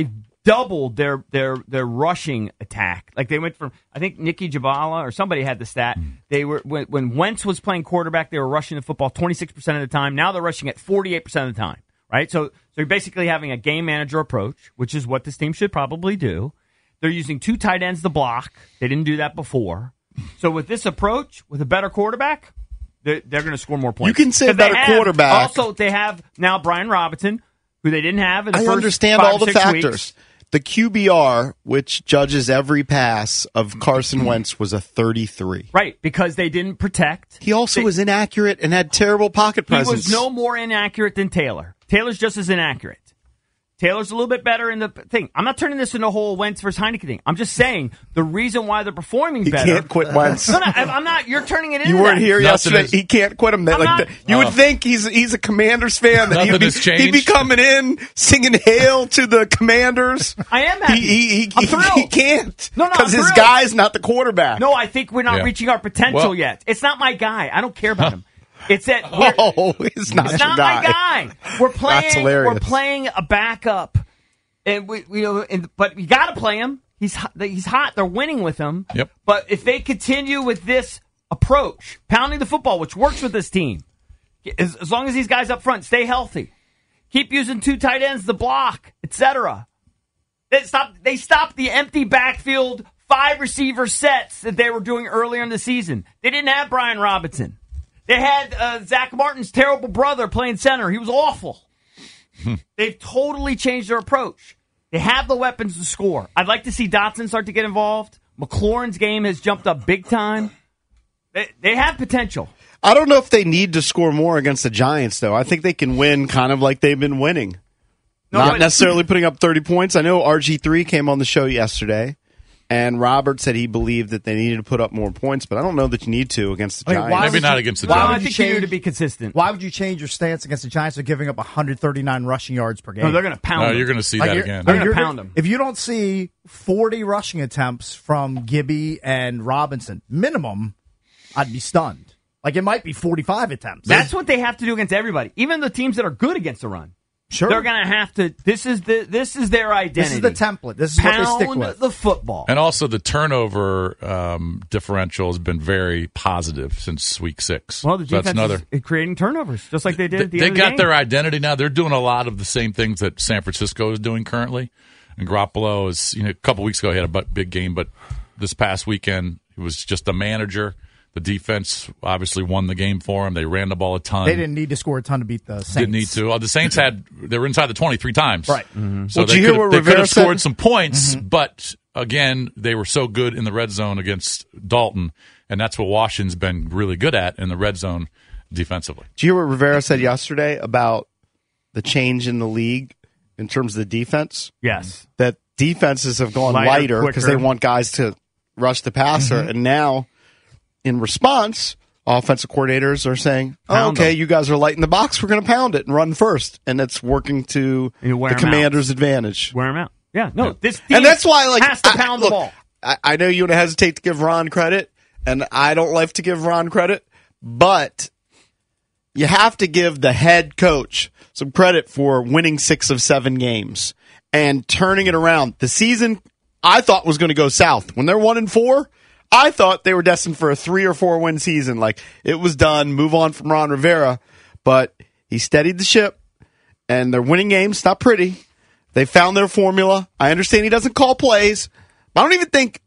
Speaker 4: doubled their their their rushing attack. Like they went from, I think Nicky Jabala or somebody had the stat. They were when, when Wentz was playing quarterback, they were rushing the football twenty-six percent of the time. Now they're rushing at forty-eight percent of the time. Right? So so you're basically having a game manager approach, which is what this team should probably do. They're using two tight ends to block. They didn't do that before. So with this approach, with a better quarterback, they're, they're going to score more points.
Speaker 5: You can say better
Speaker 4: have,
Speaker 5: quarterback.
Speaker 4: Also, they have now Brian Robinson, who they didn't have in the
Speaker 5: I
Speaker 4: first
Speaker 5: understand
Speaker 4: five,
Speaker 5: all the
Speaker 4: six
Speaker 5: factors.
Speaker 4: Weeks.
Speaker 5: The Q B R, which judges every pass of Carson Wentz, was a thirty-three.
Speaker 4: Right, because they didn't protect.
Speaker 5: He also
Speaker 4: they,
Speaker 5: was inaccurate and had terrible pocket presence.
Speaker 4: He was no more inaccurate than Taylor. Taylor's just as inaccurate. Taylor's a little bit better in the thing. I'm not turning this into a whole Wentz versus Heineke thing. I'm just saying the reason why they're performing
Speaker 5: he
Speaker 4: better.
Speaker 5: He can't quit Wentz.
Speaker 4: No, no, I'm not. You're turning it into
Speaker 5: You weren't
Speaker 4: that.
Speaker 5: here
Speaker 6: Nothing
Speaker 5: yesterday.
Speaker 6: is,
Speaker 5: he can't quit him. That, like
Speaker 4: not,
Speaker 5: the, you
Speaker 6: oh.
Speaker 5: would think he's he's a Commanders fan. That he'd be,
Speaker 6: has changed.
Speaker 5: he'd be coming in singing "Hail" to the Commanders.
Speaker 4: I am happy.
Speaker 5: He, he, he,
Speaker 4: I'm
Speaker 5: he,
Speaker 4: thrilled.
Speaker 5: he can't.
Speaker 4: No, no,
Speaker 5: because his
Speaker 4: thrilled.
Speaker 5: guy's not the quarterback.
Speaker 4: No, I think we're not
Speaker 6: Yeah.
Speaker 4: reaching our potential
Speaker 6: Well,
Speaker 4: yet. It's not my guy. I don't care about him. It's that.
Speaker 5: Oh, it's not
Speaker 4: It's
Speaker 5: your
Speaker 4: not
Speaker 5: guy.
Speaker 4: my guy. We're playing.
Speaker 5: That's hilarious.
Speaker 4: We're playing a backup, and we, you know, and, but you got to play him. He's hot, he's hot. They're winning with him.
Speaker 6: Yep.
Speaker 4: But if they continue with this approach, pounding the football, which works with this team, as, as long as these guys up front stay healthy, keep using two tight ends to block, et cetera. They stop. They stopped the empty backfield five receiver sets that they were doing earlier in the season. They didn't have Brian Robinson. They had uh, Zach Martin's terrible brother playing center. He was awful. They've totally changed their approach. They have the weapons to score. I'd like to see Dotson start to get involved. McLaurin's game has jumped up big time. They, they have potential.
Speaker 5: I don't know if they need to score more against the Giants, though. I think they can win kind of like they've been winning.
Speaker 4: No,
Speaker 5: Not
Speaker 4: but-
Speaker 5: necessarily putting up thirty points. I know R G three came on the show yesterday, and Robert said he believed that they needed to put up more points, but I don't know that you need to against the
Speaker 3: I mean,
Speaker 5: Giants.
Speaker 3: why
Speaker 6: Maybe
Speaker 3: would
Speaker 6: not
Speaker 3: you-
Speaker 6: against the
Speaker 3: why
Speaker 6: Giants.
Speaker 3: would
Speaker 4: I
Speaker 3: you
Speaker 4: think you
Speaker 3: change-
Speaker 4: need to be consistent.
Speaker 3: Why would you change your stance against the Giants? They're giving up one hundred thirty-nine rushing yards per game.
Speaker 4: No, they're going to pound
Speaker 6: No,
Speaker 4: them.
Speaker 6: you're going to see
Speaker 3: Like,
Speaker 6: that
Speaker 3: you're-
Speaker 6: again.
Speaker 4: They're gonna
Speaker 3: you're
Speaker 4: pound them.
Speaker 3: If you don't see forty rushing attempts from Gibby and Robinson, minimum, I'd be stunned. Like, it might be forty-five attempts.
Speaker 4: That's what they have to do against everybody, even the teams that are good against the run.
Speaker 3: Sure.
Speaker 4: They're going to have to. This is the. This is their identity.
Speaker 3: This is the template. This is what they stick
Speaker 4: Pound
Speaker 3: with.
Speaker 4: the football.
Speaker 6: And also the turnover um, differential has been very positive since week six.
Speaker 4: Well, the
Speaker 6: So that's
Speaker 4: defense
Speaker 6: another.
Speaker 4: is creating turnovers, just like they did
Speaker 6: They,
Speaker 4: at the
Speaker 6: they
Speaker 4: end of the
Speaker 6: got
Speaker 4: game.
Speaker 6: their identity now. They're doing a lot of the same things that San Francisco is doing currently. And Garoppolo is, you know, a couple weeks ago he had a bu- big game, but this past weekend he was just a manager. The defense obviously won the game for him. They ran the ball a ton.
Speaker 3: They didn't need to score a ton to beat the Saints.
Speaker 6: Didn't need to. Oh, the Saints had they were inside the twenty three times.
Speaker 3: Right.
Speaker 4: Mm-hmm.
Speaker 6: So
Speaker 5: Well, did
Speaker 6: they
Speaker 5: you hear
Speaker 6: could
Speaker 5: what
Speaker 6: they could
Speaker 5: Rivera
Speaker 6: have scored
Speaker 5: said?
Speaker 6: some points,
Speaker 3: Mm-hmm.
Speaker 6: but again, they were so good in the red zone against Dalton, and that's what Washington's been really good at in the red zone defensively.
Speaker 5: Did you hear what Rivera said yesterday about the change in the league in terms of the defense?
Speaker 4: Yes.
Speaker 5: That defenses have gone
Speaker 4: Lighter,
Speaker 5: lighter because
Speaker 4: quicker.
Speaker 5: they want guys to rush the passer.
Speaker 3: Mm-hmm.
Speaker 5: And now, in response, offensive coordinators are saying, oh,
Speaker 4: Pound
Speaker 5: okay,
Speaker 4: them.
Speaker 5: you guys are light in the box. We're going to pound it and run first. And it's working to
Speaker 4: You wear
Speaker 5: the
Speaker 4: 'em out.
Speaker 5: Commander's advantage.
Speaker 4: Wear them out. Yeah. No. This team
Speaker 5: And that's why, like,
Speaker 4: has to
Speaker 5: I-
Speaker 4: pound
Speaker 5: look,
Speaker 4: the ball.
Speaker 5: I, I know you would hesitate to give Ron credit, and I don't like to give Ron credit, but you have to give the head coach some credit for winning six of seven games and turning it around. The season I thought was going to go south. When they're one and four, I thought they were destined for a three or four win season. Like, it was done. Move on from Ron Rivera, but he steadied the ship, and they're winning games. Not pretty. They found their formula. I understand he doesn't call plays. I don't even think.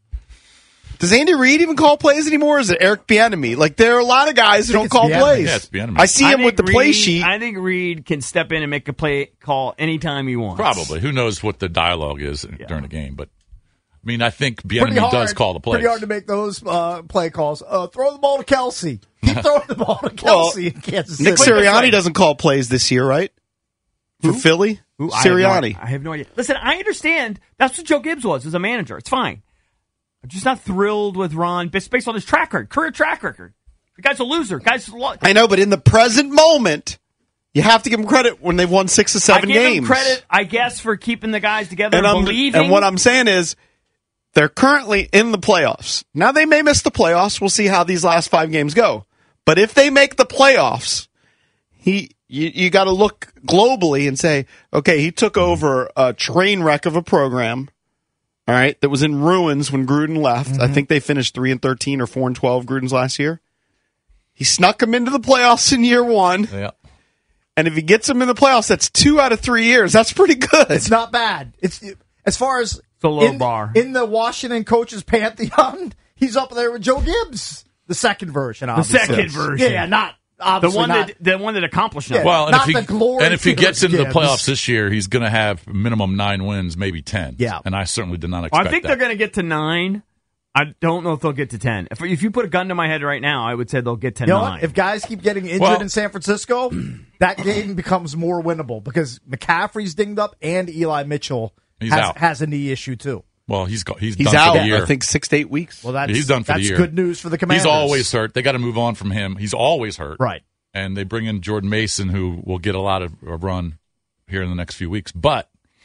Speaker 5: Does Andy Reid even call plays anymore? Or is it Eric Bieniemy? Like, there are a lot of guys who don't
Speaker 3: it's
Speaker 5: call
Speaker 3: Bieniemy.
Speaker 5: plays.
Speaker 6: Yeah, it's Bieniemy.
Speaker 5: I see
Speaker 4: I
Speaker 5: him with the
Speaker 4: think
Speaker 5: play
Speaker 4: Reed-
Speaker 5: sheet.
Speaker 4: I think Reed can step in and make a play call anytime he wants.
Speaker 6: Probably. Who knows what the dialogue is during the game? But I mean, I think Bieniemy
Speaker 3: Pretty hard,
Speaker 6: does call the plays.
Speaker 3: Pretty hard to make those uh, play calls. Uh, throw the ball to Kelsey. Keep throwing the ball to Kelsey in Kansas City.
Speaker 5: Nick Sirianni doesn't call plays this year, right? For Philly?
Speaker 4: Ooh, I have no
Speaker 5: Sirianni.
Speaker 4: idea. I have no idea. Listen, I understand. That's what Joe Gibbs was as a manager. It's fine. I'm just not thrilled with Ron based on his track record, career track record. The guy's a loser. Guy's lo-
Speaker 5: I know, but in the present moment, you have to give him credit when they've won six or seven
Speaker 4: I give
Speaker 5: games.
Speaker 4: him credit, I guess, for keeping the guys together and,
Speaker 5: and, I'm,
Speaker 4: believing.
Speaker 5: and what I'm saying is, they're currently in the playoffs. Now, they may miss the playoffs. We'll see how these last five games go. But if they make the playoffs, he you, you got to look globally and say, okay, he took over a train wreck of a program, all right, that was in ruins when Gruden left. Mm-hmm. I think they finished three and thirteen or four and twelve Gruden's last year. He snuck him into the playoffs in year one.
Speaker 6: Yeah.
Speaker 5: And if he gets him in the playoffs, that's two out of three years. That's pretty good.
Speaker 3: It's not bad. It's as far as
Speaker 4: it's a low
Speaker 3: in,
Speaker 4: bar
Speaker 3: in the Washington coaches pantheon. He's up there with Joe Gibbs, the second version. Obviously.
Speaker 4: The second version,
Speaker 3: yeah, not obviously
Speaker 4: the one
Speaker 3: not,
Speaker 4: that the one that accomplished it.
Speaker 3: Yeah,
Speaker 6: well, and
Speaker 3: not
Speaker 6: if he,
Speaker 3: the glory
Speaker 6: and if he gets into
Speaker 3: Gibbs.
Speaker 6: the playoffs this year, he's going to have minimum nine wins, maybe ten.
Speaker 3: Yeah,
Speaker 6: and I certainly did not expect
Speaker 4: well, I think
Speaker 6: that.
Speaker 4: they're going to get to nine. I don't know if they'll get to ten. If, if you put a gun to my head right now, I would say they'll get to
Speaker 3: you know
Speaker 4: nine.
Speaker 3: What? If guys keep getting injured
Speaker 6: well,
Speaker 3: in San Francisco, that game becomes more winnable because McCaffrey's dinged up and Eli Mitchell
Speaker 6: he's
Speaker 3: has,
Speaker 6: out.
Speaker 3: has a knee issue too.
Speaker 6: Well, he's got, he's,
Speaker 5: he's
Speaker 6: done
Speaker 5: out.
Speaker 6: for the year.
Speaker 5: I think six to eight weeks.
Speaker 3: Well, that's
Speaker 6: he's done for
Speaker 3: that's
Speaker 6: the year.
Speaker 3: good news for the Commanders.
Speaker 6: He's always hurt. They got to move on from him. He's always hurt.
Speaker 3: Right.
Speaker 6: And they bring in Jordan Mason, who will get a lot of a run here in the next few weeks. But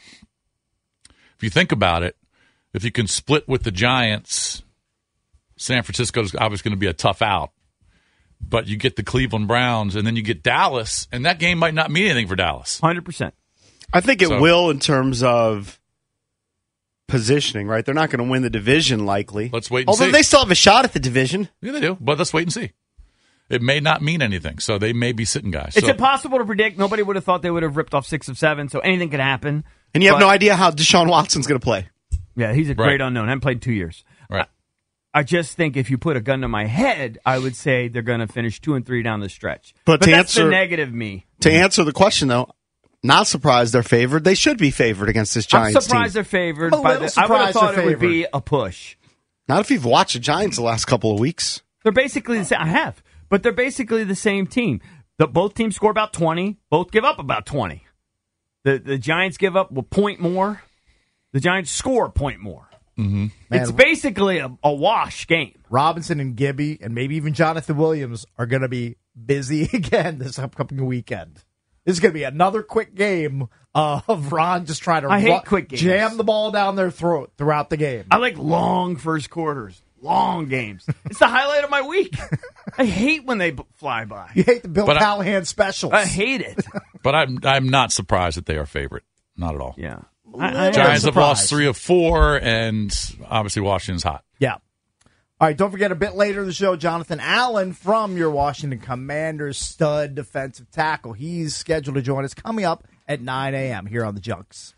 Speaker 6: if you think about it, if you can split with the Giants, San Francisco is obviously going to be a tough out. But you get the Cleveland Browns, and then you get Dallas, and that game might not mean anything for Dallas.
Speaker 4: one hundred percent.
Speaker 5: I think it
Speaker 6: So-
Speaker 5: will in terms of positioning, right? They're not going to win the division likely.
Speaker 6: Let's wait and
Speaker 5: Although
Speaker 6: see.
Speaker 5: they still have a shot at the division.
Speaker 6: Yeah, they do. But let's wait and see. It may not mean anything, so they may be sitting guys.
Speaker 4: It's
Speaker 6: so,
Speaker 4: impossible to predict. Nobody would have thought they would have ripped off six of seven, so anything could happen.
Speaker 5: And you have
Speaker 4: But-
Speaker 5: no idea how Deshaun Watson's going to play.
Speaker 4: Yeah, he's a
Speaker 6: Right.
Speaker 4: great unknown. I haven't played in two years.
Speaker 6: Right.
Speaker 4: I, I just think if you put a gun to my head, I would say they're going to finish two and three down the stretch.
Speaker 5: But to
Speaker 4: that's
Speaker 5: answer-
Speaker 4: the negative me.
Speaker 5: To answer the question, though, not surprised they're favored. They should be favored against this
Speaker 4: I'm
Speaker 5: Giants
Speaker 4: surprised
Speaker 5: team.
Speaker 4: they're favored.
Speaker 3: I'm a
Speaker 4: By
Speaker 3: little
Speaker 4: the, I would have
Speaker 3: surprised
Speaker 4: thought
Speaker 3: they're
Speaker 4: it would
Speaker 3: favored.
Speaker 4: be a push.
Speaker 5: Not if you've watched the Giants the last couple of weeks.
Speaker 4: They're basically the same. I have, but they're basically the same team. The, both teams score about twenty. Both give up about twenty. The the Giants give up a point more. The Giants score a point more.
Speaker 6: Mm-hmm.
Speaker 4: It's basically a, a wash game.
Speaker 3: Robinson and Gibby and maybe even Jonathan Williams are going to be busy again this upcoming weekend. This is going to be another quick game uh, of Ron just trying to
Speaker 4: I hate
Speaker 3: ru-
Speaker 4: quick games.
Speaker 3: jam the ball down their throat throughout the game.
Speaker 4: I like long first quarters, long games. It's the highlight of my week. I hate when they b- fly by.
Speaker 3: You hate the Bill
Speaker 6: But I-
Speaker 3: Callahan specials.
Speaker 4: I hate it.
Speaker 6: But I'm I'm not surprised that they are favorite. Not at all.
Speaker 4: Yeah.
Speaker 3: I- I-
Speaker 6: Giants have
Speaker 3: surprised.
Speaker 6: lost three of four, and obviously Washington's hot.
Speaker 3: Yeah. All right, don't forget a bit later in the show, Jonathan Allen from your Washington Commanders, stud defensive tackle. He's scheduled to join us coming up at nine a.m. here on the Junks.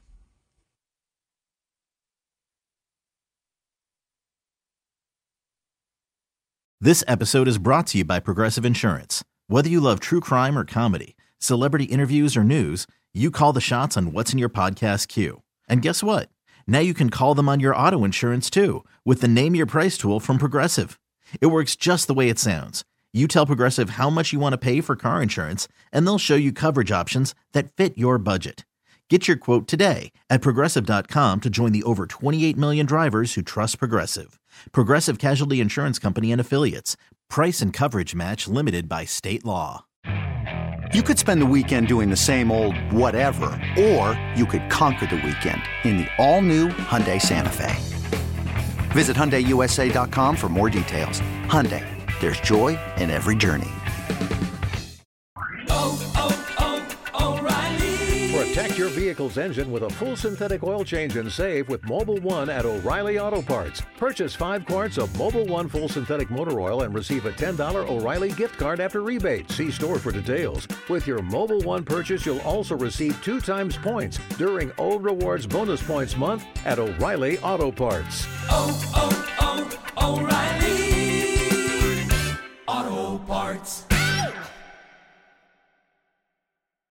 Speaker 9: This episode is brought to you by Progressive Insurance. Whether you love true crime or comedy, celebrity interviews or news, you call the shots on what's in your podcast queue. And guess what? Now you can call them on your auto insurance too with the Name Your Price tool from Progressive. It works just the way it sounds. You tell Progressive how much you want to pay for car insurance, and they'll show you coverage options that fit your budget. Get your quote today at Progressive dot com to join the over twenty-eight million drivers who trust Progressive. Progressive Casualty Insurance Company and Affiliates. Price and coverage match limited by state law.
Speaker 1: You could spend the weekend doing the same old whatever, or you could conquer the weekend in the all-new Hyundai Santa Fe. Visit Hyundai U S A dot com for more details. Hyundai, there's joy in every journey.
Speaker 16: Protect your vehicle's engine with a full synthetic oil change and save with Mobil one at O'Reilly Auto Parts. Purchase five quarts of Mobil one full synthetic motor oil and receive a ten dollars O'Reilly gift card after rebate. See store for details. With your Mobil one purchase, you'll also receive two times points during O Rewards Bonus Points Month at O'Reilly Auto Parts.
Speaker 17: Oh,